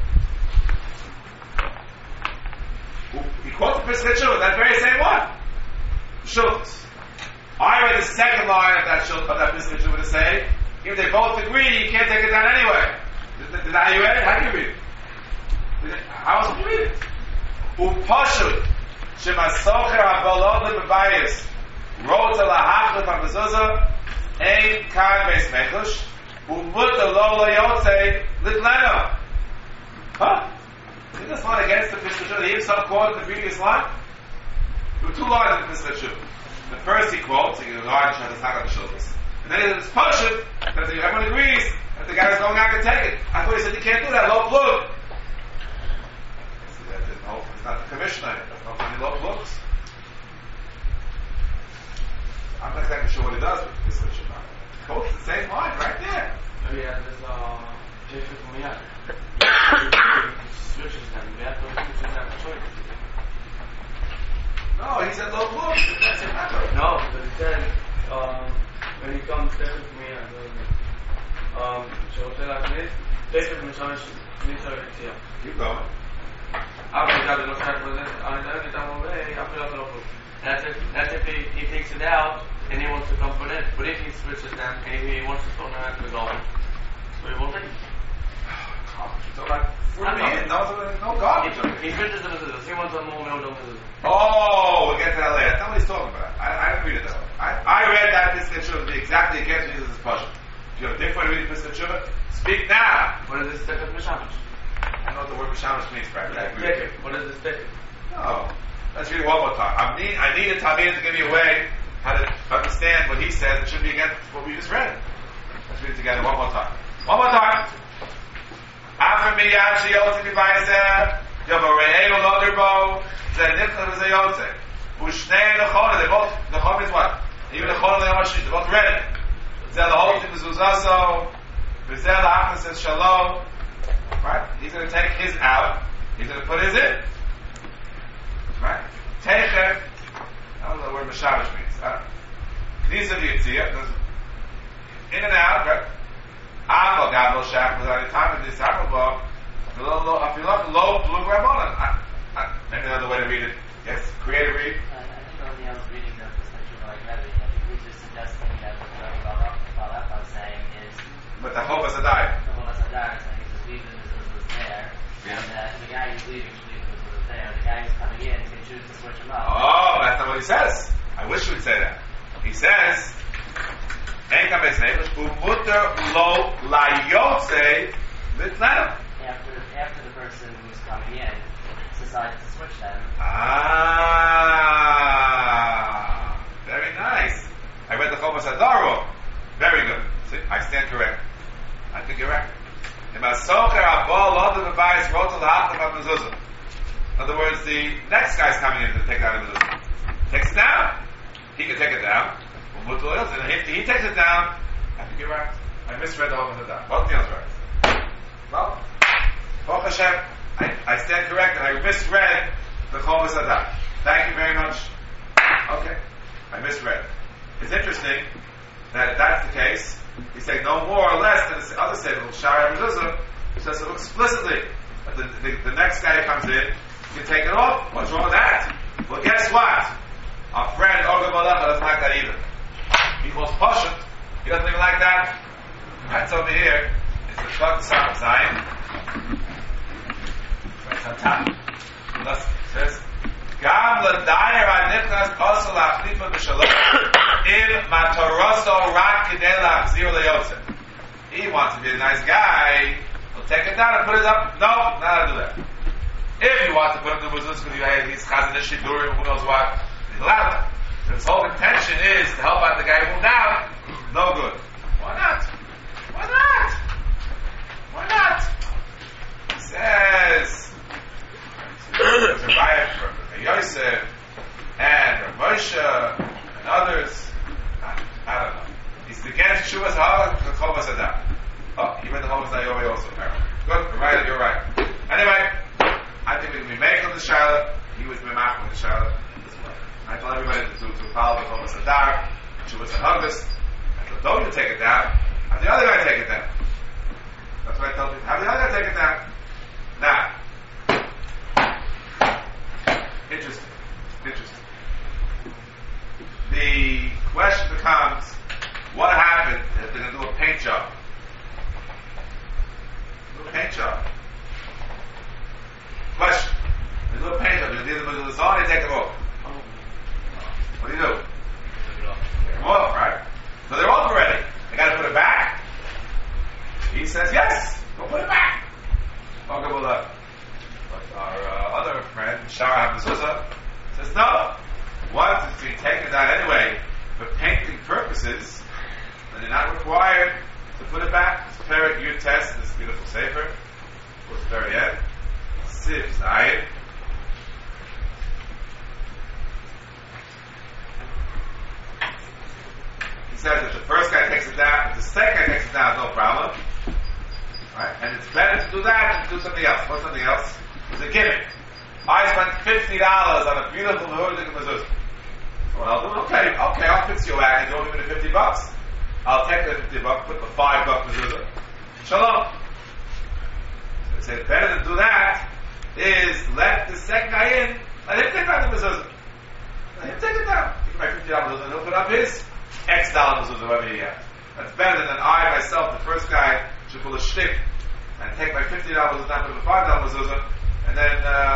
He quotes the Pesach Shuvah, that very same one. Shulchas. I read the second line of that Pesach Shuvah to say, if they both agree, you can't take it down anyway. Did I read it? How do you read it? How else do you read it? Upashut shemasocher habolot lebebayis rota lahachlef hamezuzah ein kan beis mechush umuta lo layotze litlena. Huh? Isn't this line against the Pesach Shuvah? He himself quoted the previous line. There were two lines in the Pesach Shuvah. The first he quotes, he goes, "Lord, Hashem is not going to show this." And then it's Pashut that everyone agrees that the guy is going out to take it. I thought he said you can't do that. Low plug. It's not the commissioner. There's no funny low plugs. I'm not exactly sure what he does with this switch. He quotes the same line right there. Maybe there's Jason from Yak. Switches them. We have to switch them. No, Oh, he said low blue. That's it. Not right. No, but it says, when he comes, Tefes Miyad, שרוצה להכניס, תכף משמש ניצר יציאה. Keep going. אף אחד לא שייך לזה, אני תמיד איתם אומר, אף אחד לא כלום. That's if he takes it out and he wants to come put it. But if he switches them and he wants to throw them out to the garbage, so he won't take it. So like, no garbage. He switches them to this. He wants them more milk than this. Oh, we'll get to that later. That's not what he's talking about. I didn't read it that way. I read that this should be exactly against me. This is Pasha. If you have a different way to read this Shuvah, speak now. What is this Tefes Mishamish? I know what the word Mishamish means, Brad. I agree with you. What is this Tefes? No. Let's read it one more time. I need a Tabir to give me a way how to understand what he says. It should be against what we just read. Let's read it together one more time. One more time. After me, Yashi Yotze Mivaisa, Yavarei Loderbo, Zenichel Zayotze, Ushnei Nechona, they both, Nechona is what? Even Nechona and Yamashi, they're both ready. Zel the whole thing is Uzaso, Vizel Achna says Shalom. Right? He's going to take his out, he's going to put his in. Right? Teicher, I don't know what Mishamish means. Knisa v'yitziyah, in and out, right? Avo gabel shach, without any time in this Avo, afilach lo blue rabbanon. Maybe another way to read it. Yes, create a read. I think only I was reading the perspective like that. I think he's just suggesting that what the Balak was saying is. But the Chovas Adai. The Chovas Adai is saying he's just leaving this was there. Yeah. And the guy who's leaving should leave this was there. The guy who's coming in can choose to switch him up. Oh, that's not what he says. I wish he would say that. He says, Umutter lo layotze mitlanam. After the person who's coming in decides to switch them. Very nice. I read the Chovas Adar. Very good. See, I stand correct. I think you're right. In other words, the next guy's coming in to take out the mezuzah. Takes it down. He can take it down. And if he takes it down, I think you're right. I misread the whole of that. Both Neil's right. Well, Baruch Hashem, I stand corrected. I misread the Chovas Adar. Thank you very much. Okay. I misread. It's interesting that if that's the case, he's saying no more or less than the other statement, Shara Mezuzah, which says so explicitly that the next guy who comes in, you can take it off. What's wrong with that? Well, guess what? Our friend Oger Malacha doesn't like that either. He calls Pashut. He doesn't even like that. That's over here. It's the Shlag Sam Zion. It's on top. It says, Gam l'dayer ha'nichnas osel ha'chlifa b'shalom in matoroso rak k'nei la'achzir le'yotze. He wants to be a nice guy. He'll take it down and put it up. No, not how to do that. If you want to put him in the mezuzah because he's chazan shidurim, who knows what, he's allowed that. His whole intention is to help out the guy who moved out. No good. Why not? Why not? Why not? He says, there's a riot from Yosef and Moshe and others. I don't know. He's against Shuvas Ha'ala and Chovas Adar. Oh, you read the Chovas Adar also, apparently. Good, right, you're right. Anyway, I think we can be making the Charlotte. He was Mimach with the Charlotte. I told everybody to follow the Chovas Adar, Shuvas Haggis. I told don't you take it down. Have the other guy take it down. That's what I told you. Have the other guy take it down. Now, interesting. The question becomes, what happened if they're going to do a paint job? Do a paint job. Question. They do a paint job. They do the zone, they take it off. What do you do? Take them off, right? So they're off already. They got to put it back. He says, yes, go put it back. Okay, well, but our other friend, Shara HaMezuzah, says, no. Once it's being taken down anyway for painting purposes, then you're not required to put it back. It's Perek Yud Tes in this beautiful sefer. Towards the very end. Siv Zayin. He says if the first guy takes it down, if the second guy takes it down, no problem. Right? And it's better to do that than to do something else. What's something else? It's a gimmick. I spent $50 on a beautiful Yehudik mezuzah. your wagon, you owe me the $50. I'll take the $50, put the $5 mezuzah. Shalom. So they said, better than do that is let the second guy in, let him take down the mezuzah. Let him take it down. Give my $50 mezuzah and he'll put up his X dollar mezuzah, whatever he has. That's better than I, myself, the first guy, should pull a shtick and take my $50 mezuzah down to the $5 mezuzah, and then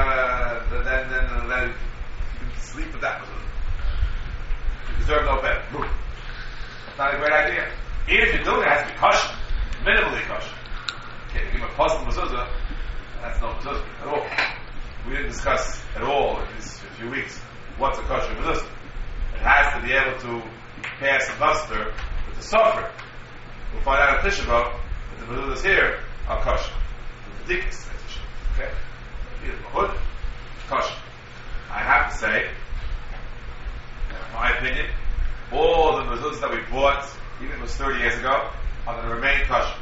let him sleep with that mezuzah. You deserve no better. Boom. That's not a great idea. Even if you're doing it, it has to be kosher. Minimally kosher. Okay, you give him a puzzle mezuzah, that's no mezuzah at all. We didn't discuss at all in these few weeks what's a kosher mezuzah. It has to be able to pass a muster with the sofer. We'll find out in Tisha B'Av that the mezuzahs here are kosher. The dikas, okay? Here's the hood, kosher. I have to say, in my opinion, all the mezuzahs that we bought, even if it was 30 years ago, are going to remain kosher.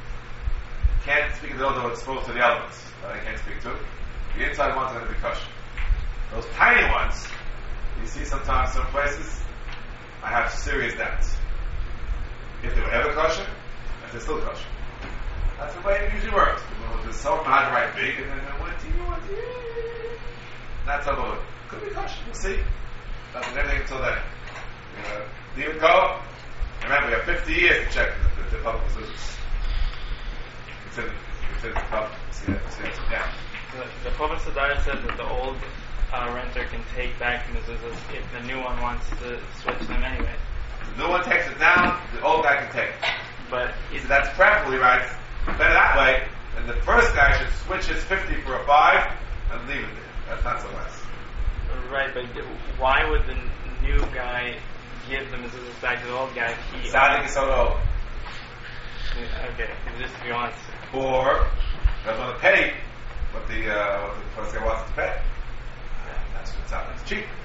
Can't speak of those that are exposed to the elements that I can't speak to. The inside ones are going to be kosher. Those tiny ones, you see sometimes some places, I have serious doubts. If they were ever kosher, if they're still kosher. That's the way it usually works. There's so much right big, and then what do you want? That's how it could be kosher. We'll see. Doesn't anything until then. Leave it go. Remember, we have 50 years to check the public mezuzahs. Consider the public. See that down. The Chofetz Hadar said that the old renter can take back the mezuzahs if the new one wants to switch them anyway. The new one takes it down, the old guy can take it. But So that's preferably right. Better that way, and the first guy should switch his 50 for a 5 and leave it there. That's not so nice. right, but why would the new guy give the mezuzahs back to the old guy if he... Tzaddik is so old. Okay, just if he wants. Or doesn't want to pay what the first guy wants to pay. That's what tzaddik is cheap.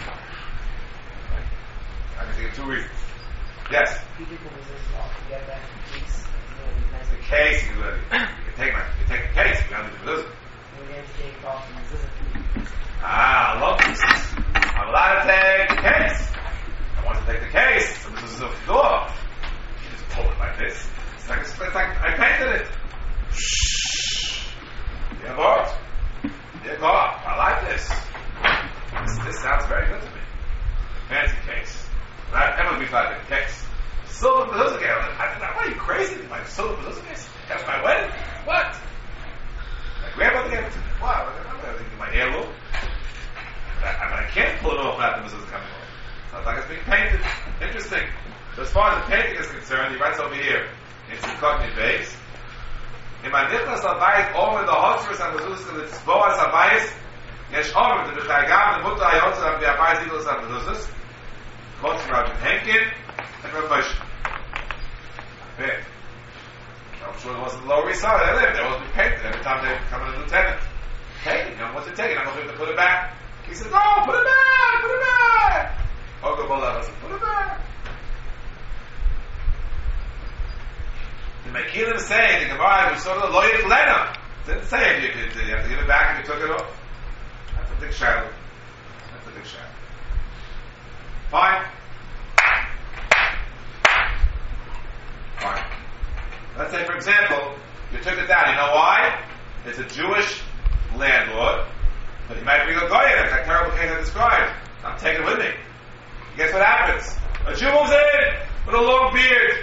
I can think of 2 reasons. Yes. You give the mezuzahs all together in case. The case, you can take the case. You don't need the mezuzah. Maybe I take it off the mezuzah. I love this. I'm allowed to take the case. I want to take the case. So this is a door. You just pull it like this. It's like I painted it. Shh. Yeah, Lord. Yeah, God. I like this. This sounds very good to me. Fancy case. But I've never been glad to the case. Silver mezuzah case. Why are you crazy? My silver mezuzah case? That's my wedding? What? My grandmother gave it to me. Wow. My heirloom. I can't pull it off without the mezuzah coming off. Sounds like it's being painted. Interesting. So as far as the painting is concerned, he writes over here in Sukkot base. In my nichnas abayis, over the hotzrus and mezuzahs and the tzboas abayis, yesh omer to the chaygam, the mutter hayotzer of the abayis idlos and mezuzahs, quotes from Rabbi Henkin and Rabbi Moshe. Okay. I'm sure there wasn't Lower East Side. They lived. They always been painted every time they come in a new tenant. Take it. What's it taking? I'm going to put it back. He says, no, put it back, put it back. Ogo Bola says, put it back. The Mekilim is saying, the Gemara, we saw the Loyek Lena. It didn't say if you have to give it back if you took it off. That's a big shadow. That's a big shadow. Fine. Fine. Let's say, for example, you took it down. You know why? It's a Jewish landlord, but he might bring a guy in. It's that terrible case I described. I'm taking it with me. Guess what happens? A Jew moves in with a long beard.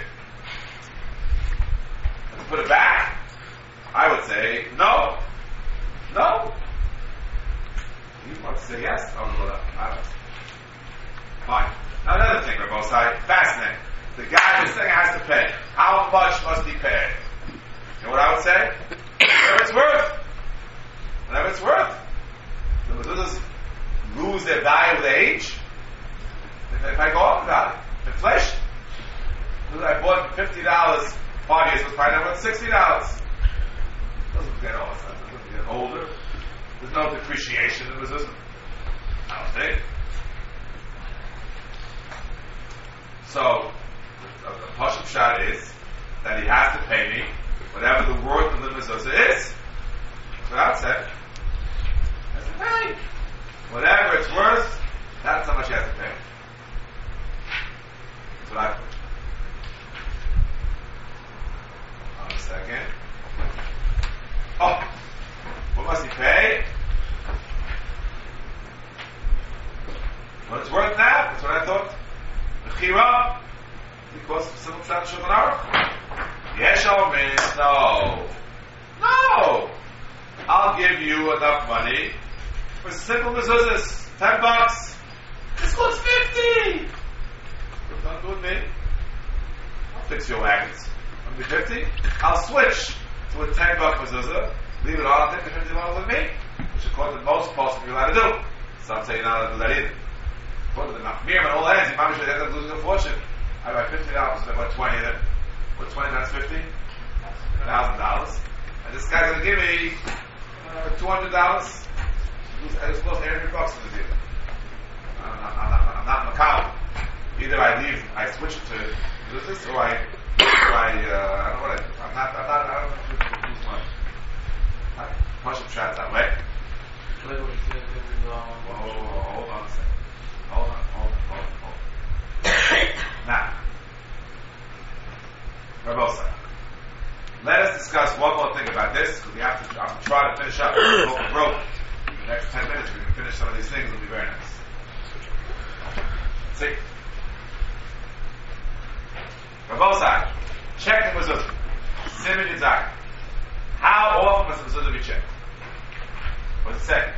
Let's put it back. I would say no. No. You want to say yes? I don't know. Fine. Now another thing, Rabosai, fascinating. The guy this thing has to pay. How much must he pay? You know what I would say? Whatever it's worth. Whatever it's worth. The mezuzahs lose their value with age. If I go up about it. Inflation. I bought for $50 5 years was probably now worth $60. Doesn't get old. Doesn't get older. There's no depreciation in the mezuzah. I don't think. So, the Pashup shot is that he has to pay me whatever the worth of the mezuzah is. That's what I would say. He has to pay. Whatever it's worth, that's how much he has to pay. What it's worth now, that's what I thought. Mechira, because of simple pshat Shulchan Aruch. Yeshal means no. I'll give you enough money for simple mezuzahs, $10. This costs $50. Don't do it with me. I'll fix your wagons. I'll be $50. I'll switch to a $10 mezuzah. Leave it all. I'll take the $50 with me, which according to most poskim you're allowed to do. Some say you're not allowed to do that either. According to the Machmir and all ends, you probably should end up losing a fortune. I buy $50, so I buy 20 then. What 20 times 50? $1,000. And this guy's going to give me $200. I just lost $800 in the deal. I'm not Macau. Either I switch it to this, or I don't know what I do. I don't lose money. I push the shots that way. Hold on a second. Hold on. Now, Rabosa, let us discuss one more thing about this, because we have to try to finish up. We're broke. In the next 10 minutes, we can finish some of these things. It'll be very nice. See? Rabosa, check the mezuzah. Siman Yitzhak. How often must the mezuzah be checked? What does it say?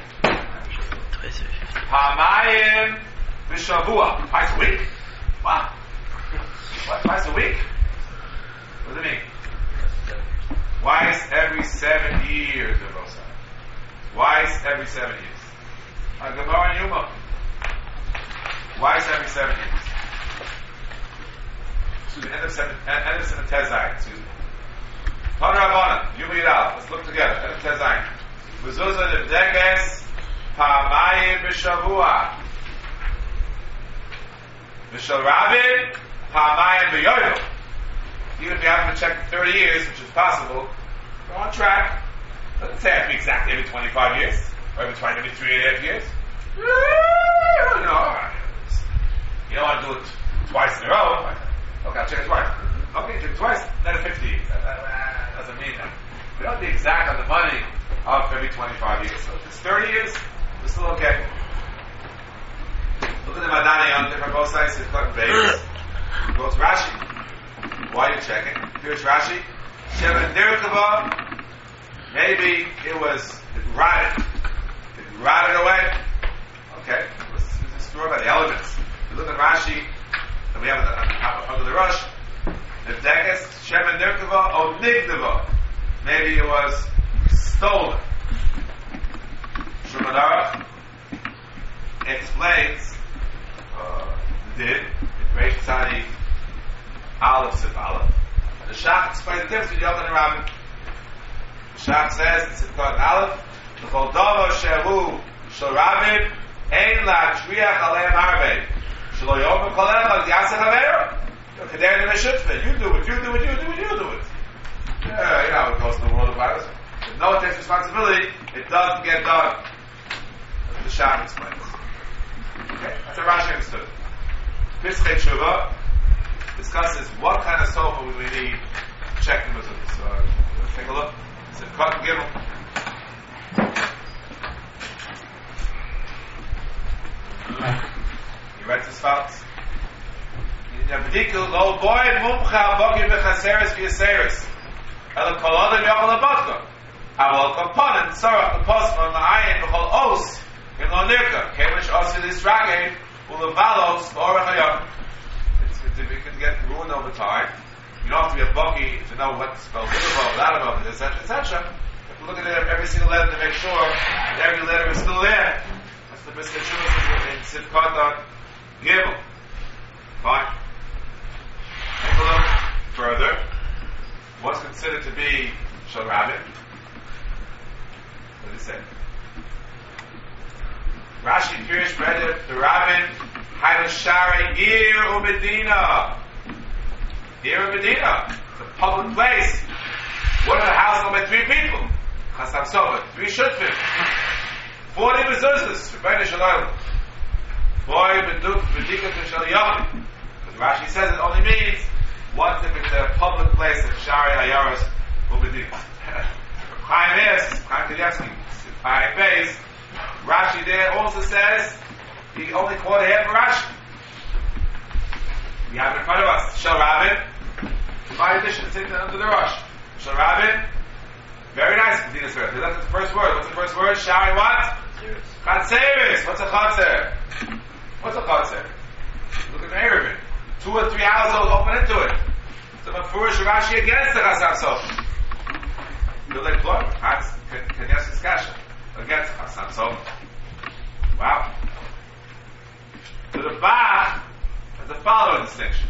Pamayim b'shavua. Twice a week? Wow. What, twice a week? What does it mean? Twice every 7 years, Rabosa. Twice every 7 years. Gemara and Yuma. Twice every 7 years. Excuse me, end of 7 Tezayin. Excuse me. Tana Rabbanan, Yuma Yidal. Let's look together. End of Tezayin. Mezuzah Nevdekes Pamayim B'Shavua. Mishal Rabin Pamayim B'Yoyim. Even if you haven't been checked for 30 years, which is possible, you're on track. Doesn't say it have to be exactly every 25 years, or every 3.5 years. You don't want to do it twice in a row. Okay, I'll check it twice. Okay, check it twice, then 50 years. That doesn't mean that. We don't be exact on the money of every 25 years. So if it's 30 years, we're still okay. Look at the Madani on different both sides, it's got babies. Go to Rashi. Why are you checking? Here's Rashi. Shemen Dirkava. Maybe it rotted away. Okay, let's explore about the elements. You look at Rashi that we have under the Rosh. Nevdekes, Shemen Dirkava, or Nigdava. Maybe it was stolen. Shulchan Aruch explains the din in Reish Tzadi Aleph Sif Aleph. And the Shach explains the difference between Yochanan and Rabin. The Shach says in Sifkat Aleph, L'chol Dovo Shehu Shel Rabin Ein La Shriach Aleim Harvei Shelo Yomer Kol Echad Yaseh Haveiro. Kedei in the Meshutfeh. You do it. Yeah, you know how it goes in the world of virus. If no one takes responsibility, it doesn't get done. That's what the Shach explains. Okay, that's what Rashi understood. Pischei Tshuva discusses what kind of sofa would we need to check the mezuzah. So let's take a look. It's in Kat and Gimel. You read this, folks? In Yabdikul lo boy mumcha bogi v'chaseres v'yaseres ela kol adam yochel abadka aval kapanen tzarach l'posma ma'ayin v'chol os in lo nirka kemish osi l'isragin u'levalos l'orach hayam. It can get ruined over time. You don't have to be a bucky to know what to spell good above, that above, etc., etc. You have to look at every single letter to make sure that every letter is still there. That's the Pischei Tshuva in Sifkat Gimel. Fine. Take a look further. What's considered to be Shel Rabin? What did it say? Rashi Pirish read it. The Rabin had a Shari Ir Umedina. Ir Umedina. It's a public place. What in a house by 3 people? Chasam Soba. 3 shutfim. 40 mezuzahs. Rebbeinu Shalom. Boy beduk bedika t'shal yachid. Because Rashi says it only means once if it's a public place of Shari Ayaros Umedina. Chaim asks, Chaim Kanievsky, Chaim Beis, Rashi there also says He only caught a half of Rashi. We have in front of us Shel Rabin. My edition is under the rush. Shel Rabin. Very nice. That's the first word. What's the first word? Shari what? Chatzeris. What's a chatzer? What's a chatzer? Look at the Arabin. 2 or 3 households open into it. So Mefurish Rashi against the Chassam Sofer. You're like, look, Kanyas discussion against Chassam Sofer. Wow. So the Bach has the following distinction.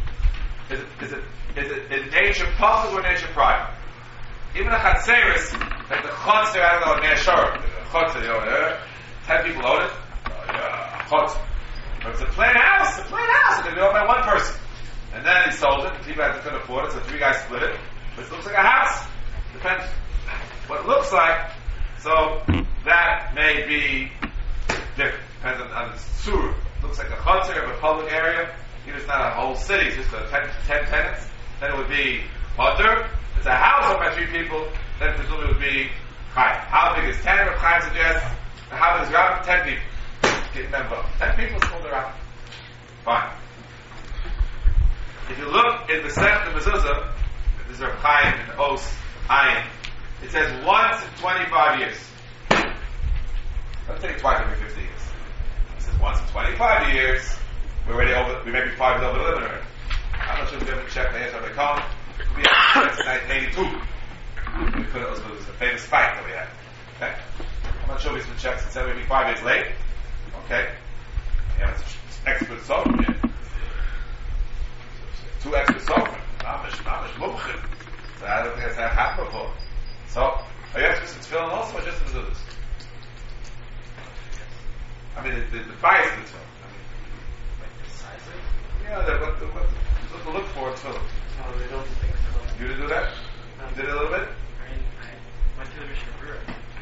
Is nature public or nature private? Even a Chatzeris, like the Chotzer, I don't know, near Shor, Chotzer, 10 people own it. Chotzer. But it's a plain house. It's going to be owned by one person. And then he sold it, and people couldn't afford it, so 3 guys split it. But it looks like a house. Depends what it looks like. So that may be different. Depends on the surah. It looks like a Chotzer of a public area. Even if it's not a whole city, it's just 10 tenants. Then it would be Potter. It's a house owned by 3 people, then presumably it would be Chaim. How big is 10? What Chaim suggests? How big is Rabbin? 10 people. Get them both. 10 people is called the Rabbin. Fine. If you look in the Sech of Mezuzah, this is Rav Chaim in Os Ayin, it says once in 25 years. Let's take twice every 50 years. It says once in 25 years, we may be 5 years over the limit already. I'm not sure if we ever checked the answer of the column. We had since 1982. It was a famous fight that we had. Okay? I'm not sure if it's been checked since maybe 5 years late. Okay? Yeah, it's expert sovereign. Yeah. 2 expert sovereign. Namish, mumchim. So I don't think that's happened before. So, are you experts in tefillin also or just in mezuzahs? I mean, the bias of the tefillin. Yeah, what to look for in tefillin. Oh, they don't think so. You did do that? No. You did it a little bit? I went to the Mishnah Berurah.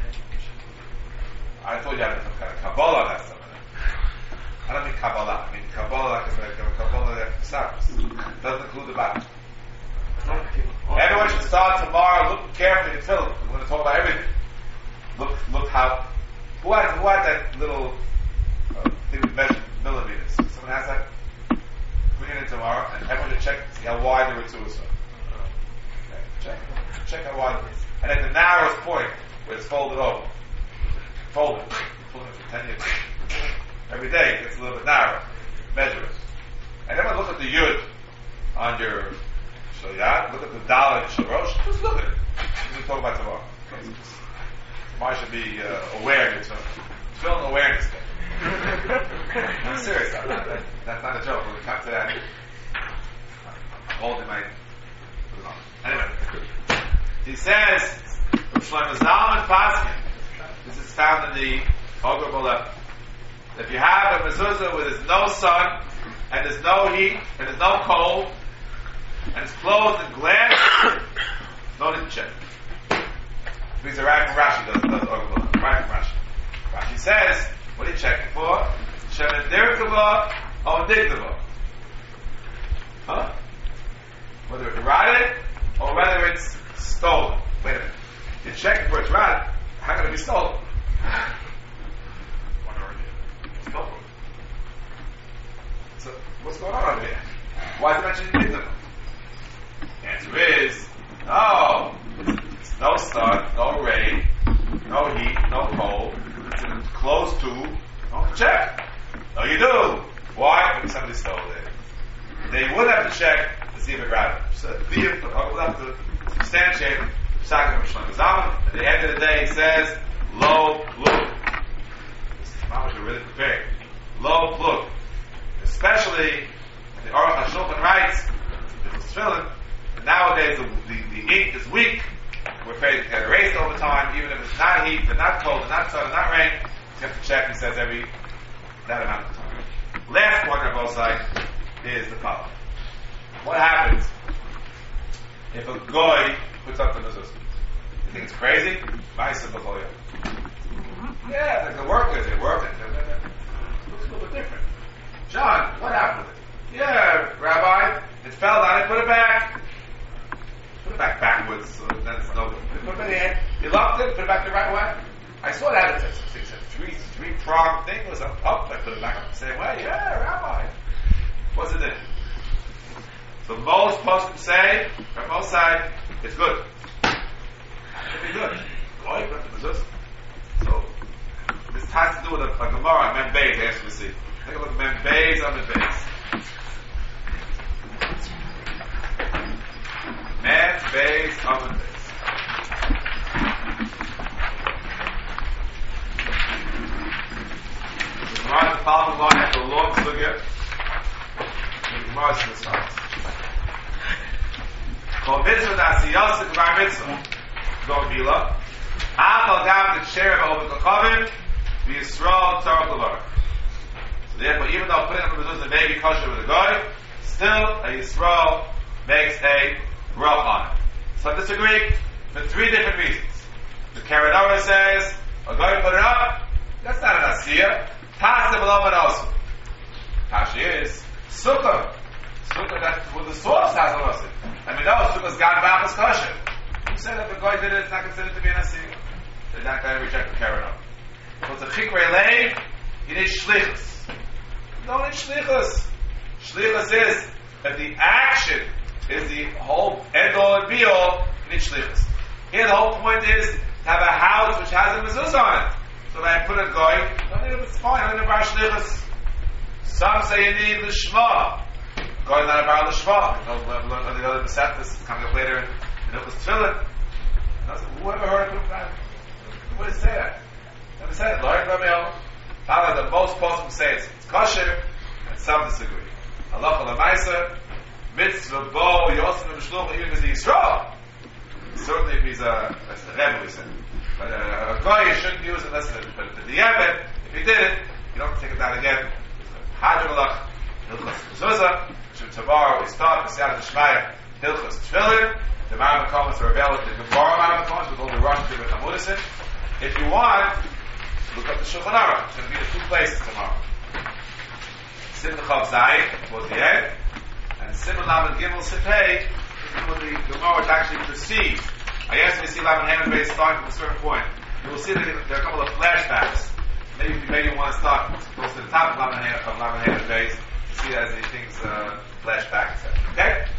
I thought you had some kind of Kabbalah that stuff in it. I don't mean Kabbalah. I mean Kabbalah like a Kabbalah that doesn't include the Bible. Everyone should start tomorrow looking carefully at tefillin. We're going to talk about everything. Look how. Who had that little thing with measured millimeters? Someone has that? Bring it in tomorrow, and everyone should check to see how wide the Ritzur is. Okay. Check how wide it is. And at the narrowest point, where it's folded over. Fold it for 10 years. Every day it gets a little bit narrower. Measure it. And everyone look at the Yud on your Shalyat, look at the Dal and Sharosh, just look at it. We're going to talk about tomorrow. Tomorrow should be aware of it. It's still an awareness thing. I'm serious. That's not a joke. When we come to that, I'm holding my. Anyway, he says, from Shlomo Zalman Paskin, this is found in the Oger Boleh. If you have a mezuzah where there's no sun, and there's no heat, and there's no cold, and it's closed in glass, no need to check. These are right from Rashi, does Oger Boleh. Right from Rashi. Rashi says, what are you checking for? Shemen dirkava or diktava? Huh? Whether it's rotted or whether it's stolen. Wait a minute. You're checking for it's rotted. How can it be stolen? Stolen. So, what's going on over here? Why is it mentioning diktava? The answer is, no. It's no sun, no rain, no heat, no cold. It's in a closed tube. Don't check. No, you do. Why? Maybe somebody stole it. They would have to check to see if it grabbed it. So we would have to substantiate Shaka from Shlomo Zalman. At the end of the day, he says, Lo plug. This Mamash are really prepared. Lo plug. Especially, the Aruch HaShulchan writes, it was tefillin, nowadays the ink is weak. We're afraid to get erased over time, even if it's not heat, but not cold, and not sun, and not rain. You have to check, he says, every that amount of time. Last point on both sides is the following. What happens if a goy puts up the mezuzah? You think it's crazy? Yeah, like the workers, they work it. It looks a little bit different. John, what happened with it? Yeah, Rabbi, it fell down, I put it back. Put it backwards, so then it's no good. Put it in the hand. You locked it, put it back the right way. I saw that. It said 3 three-pronged thing was up, I put it back up the same way. Yeah, Rabbi. What's it in? So most poskim say, from most side, it's good. It'd be good. So this has to do with a Gemara, Mem Beis, as we see. Take a look at Mem Beis on the base. Mem Beis on the base. The Gemara, the following line after a long sugya. The Gemara is in the stars. Kol mitzvah dasiyasa k'var mitzvah. Go Mila. Achal gam the share of Ovid Kachavim, the Yisrael Tzarech Levar. So therefore, even though putting up the mezuzah may be kosher with a guy, still a Yisrael makes a brach on it. So disagree for three different reasons. The Karanara says, a guy put it up, that's not an asiyah. Tasa below and also. Tashi is sukkah. Sukkah that with the source has an asiyah. And we know sukkah's gone back as kosher. Who said that the guy did it, it's not considered to be an asiyah? So that guy rejected Karanara. So it's a chikrei lei, you need shlichus. You don't need shlichus. Shlichus is, if the action is the whole end all and be all, you need shlichus. Here the whole point is to have a house which has a mezuzah on it. So when I put a goy, don't need it, it's fine, I don't need a bar shlichus. Some say you need the shma. Goy not a bar l'shma. You know, the other Meseptis coming up later in it was tefillin. Whoever heard of that? Who would say that? Never said it. Lord Rabbi Father, the most poskim say it's kosher, and some disagree. Halacha l'maisa, mitzvah bo yosim v'shluch even if he's Yisrael. Certainly if he's a rebbe, we say. But a guy you shouldn't use it unless but the Yemen, if he did it, you don't take it down again. Hadrulach, Hilchas Mezuzah, should tomorrow we start the Siyat Shmaya, Hilchas Tefillin, the Ma'am comments are available, the Gemara Ma'am comments with all the Rosh Hashanah Chamudisim. If you want, look up the Shulchan Aruch. It's going to be in two places tomorrow. Simon Chav Zayin towards the end, and Simon Lamed Gimel Sipei is what the Gemara would actually proceed. I asked you to see Lamed Haman base starting from a certain point. You will see that there are a couple of flashbacks. Maybe you want to start close to the top of Lamed Haman base to see as these things flash back, etc. Okay?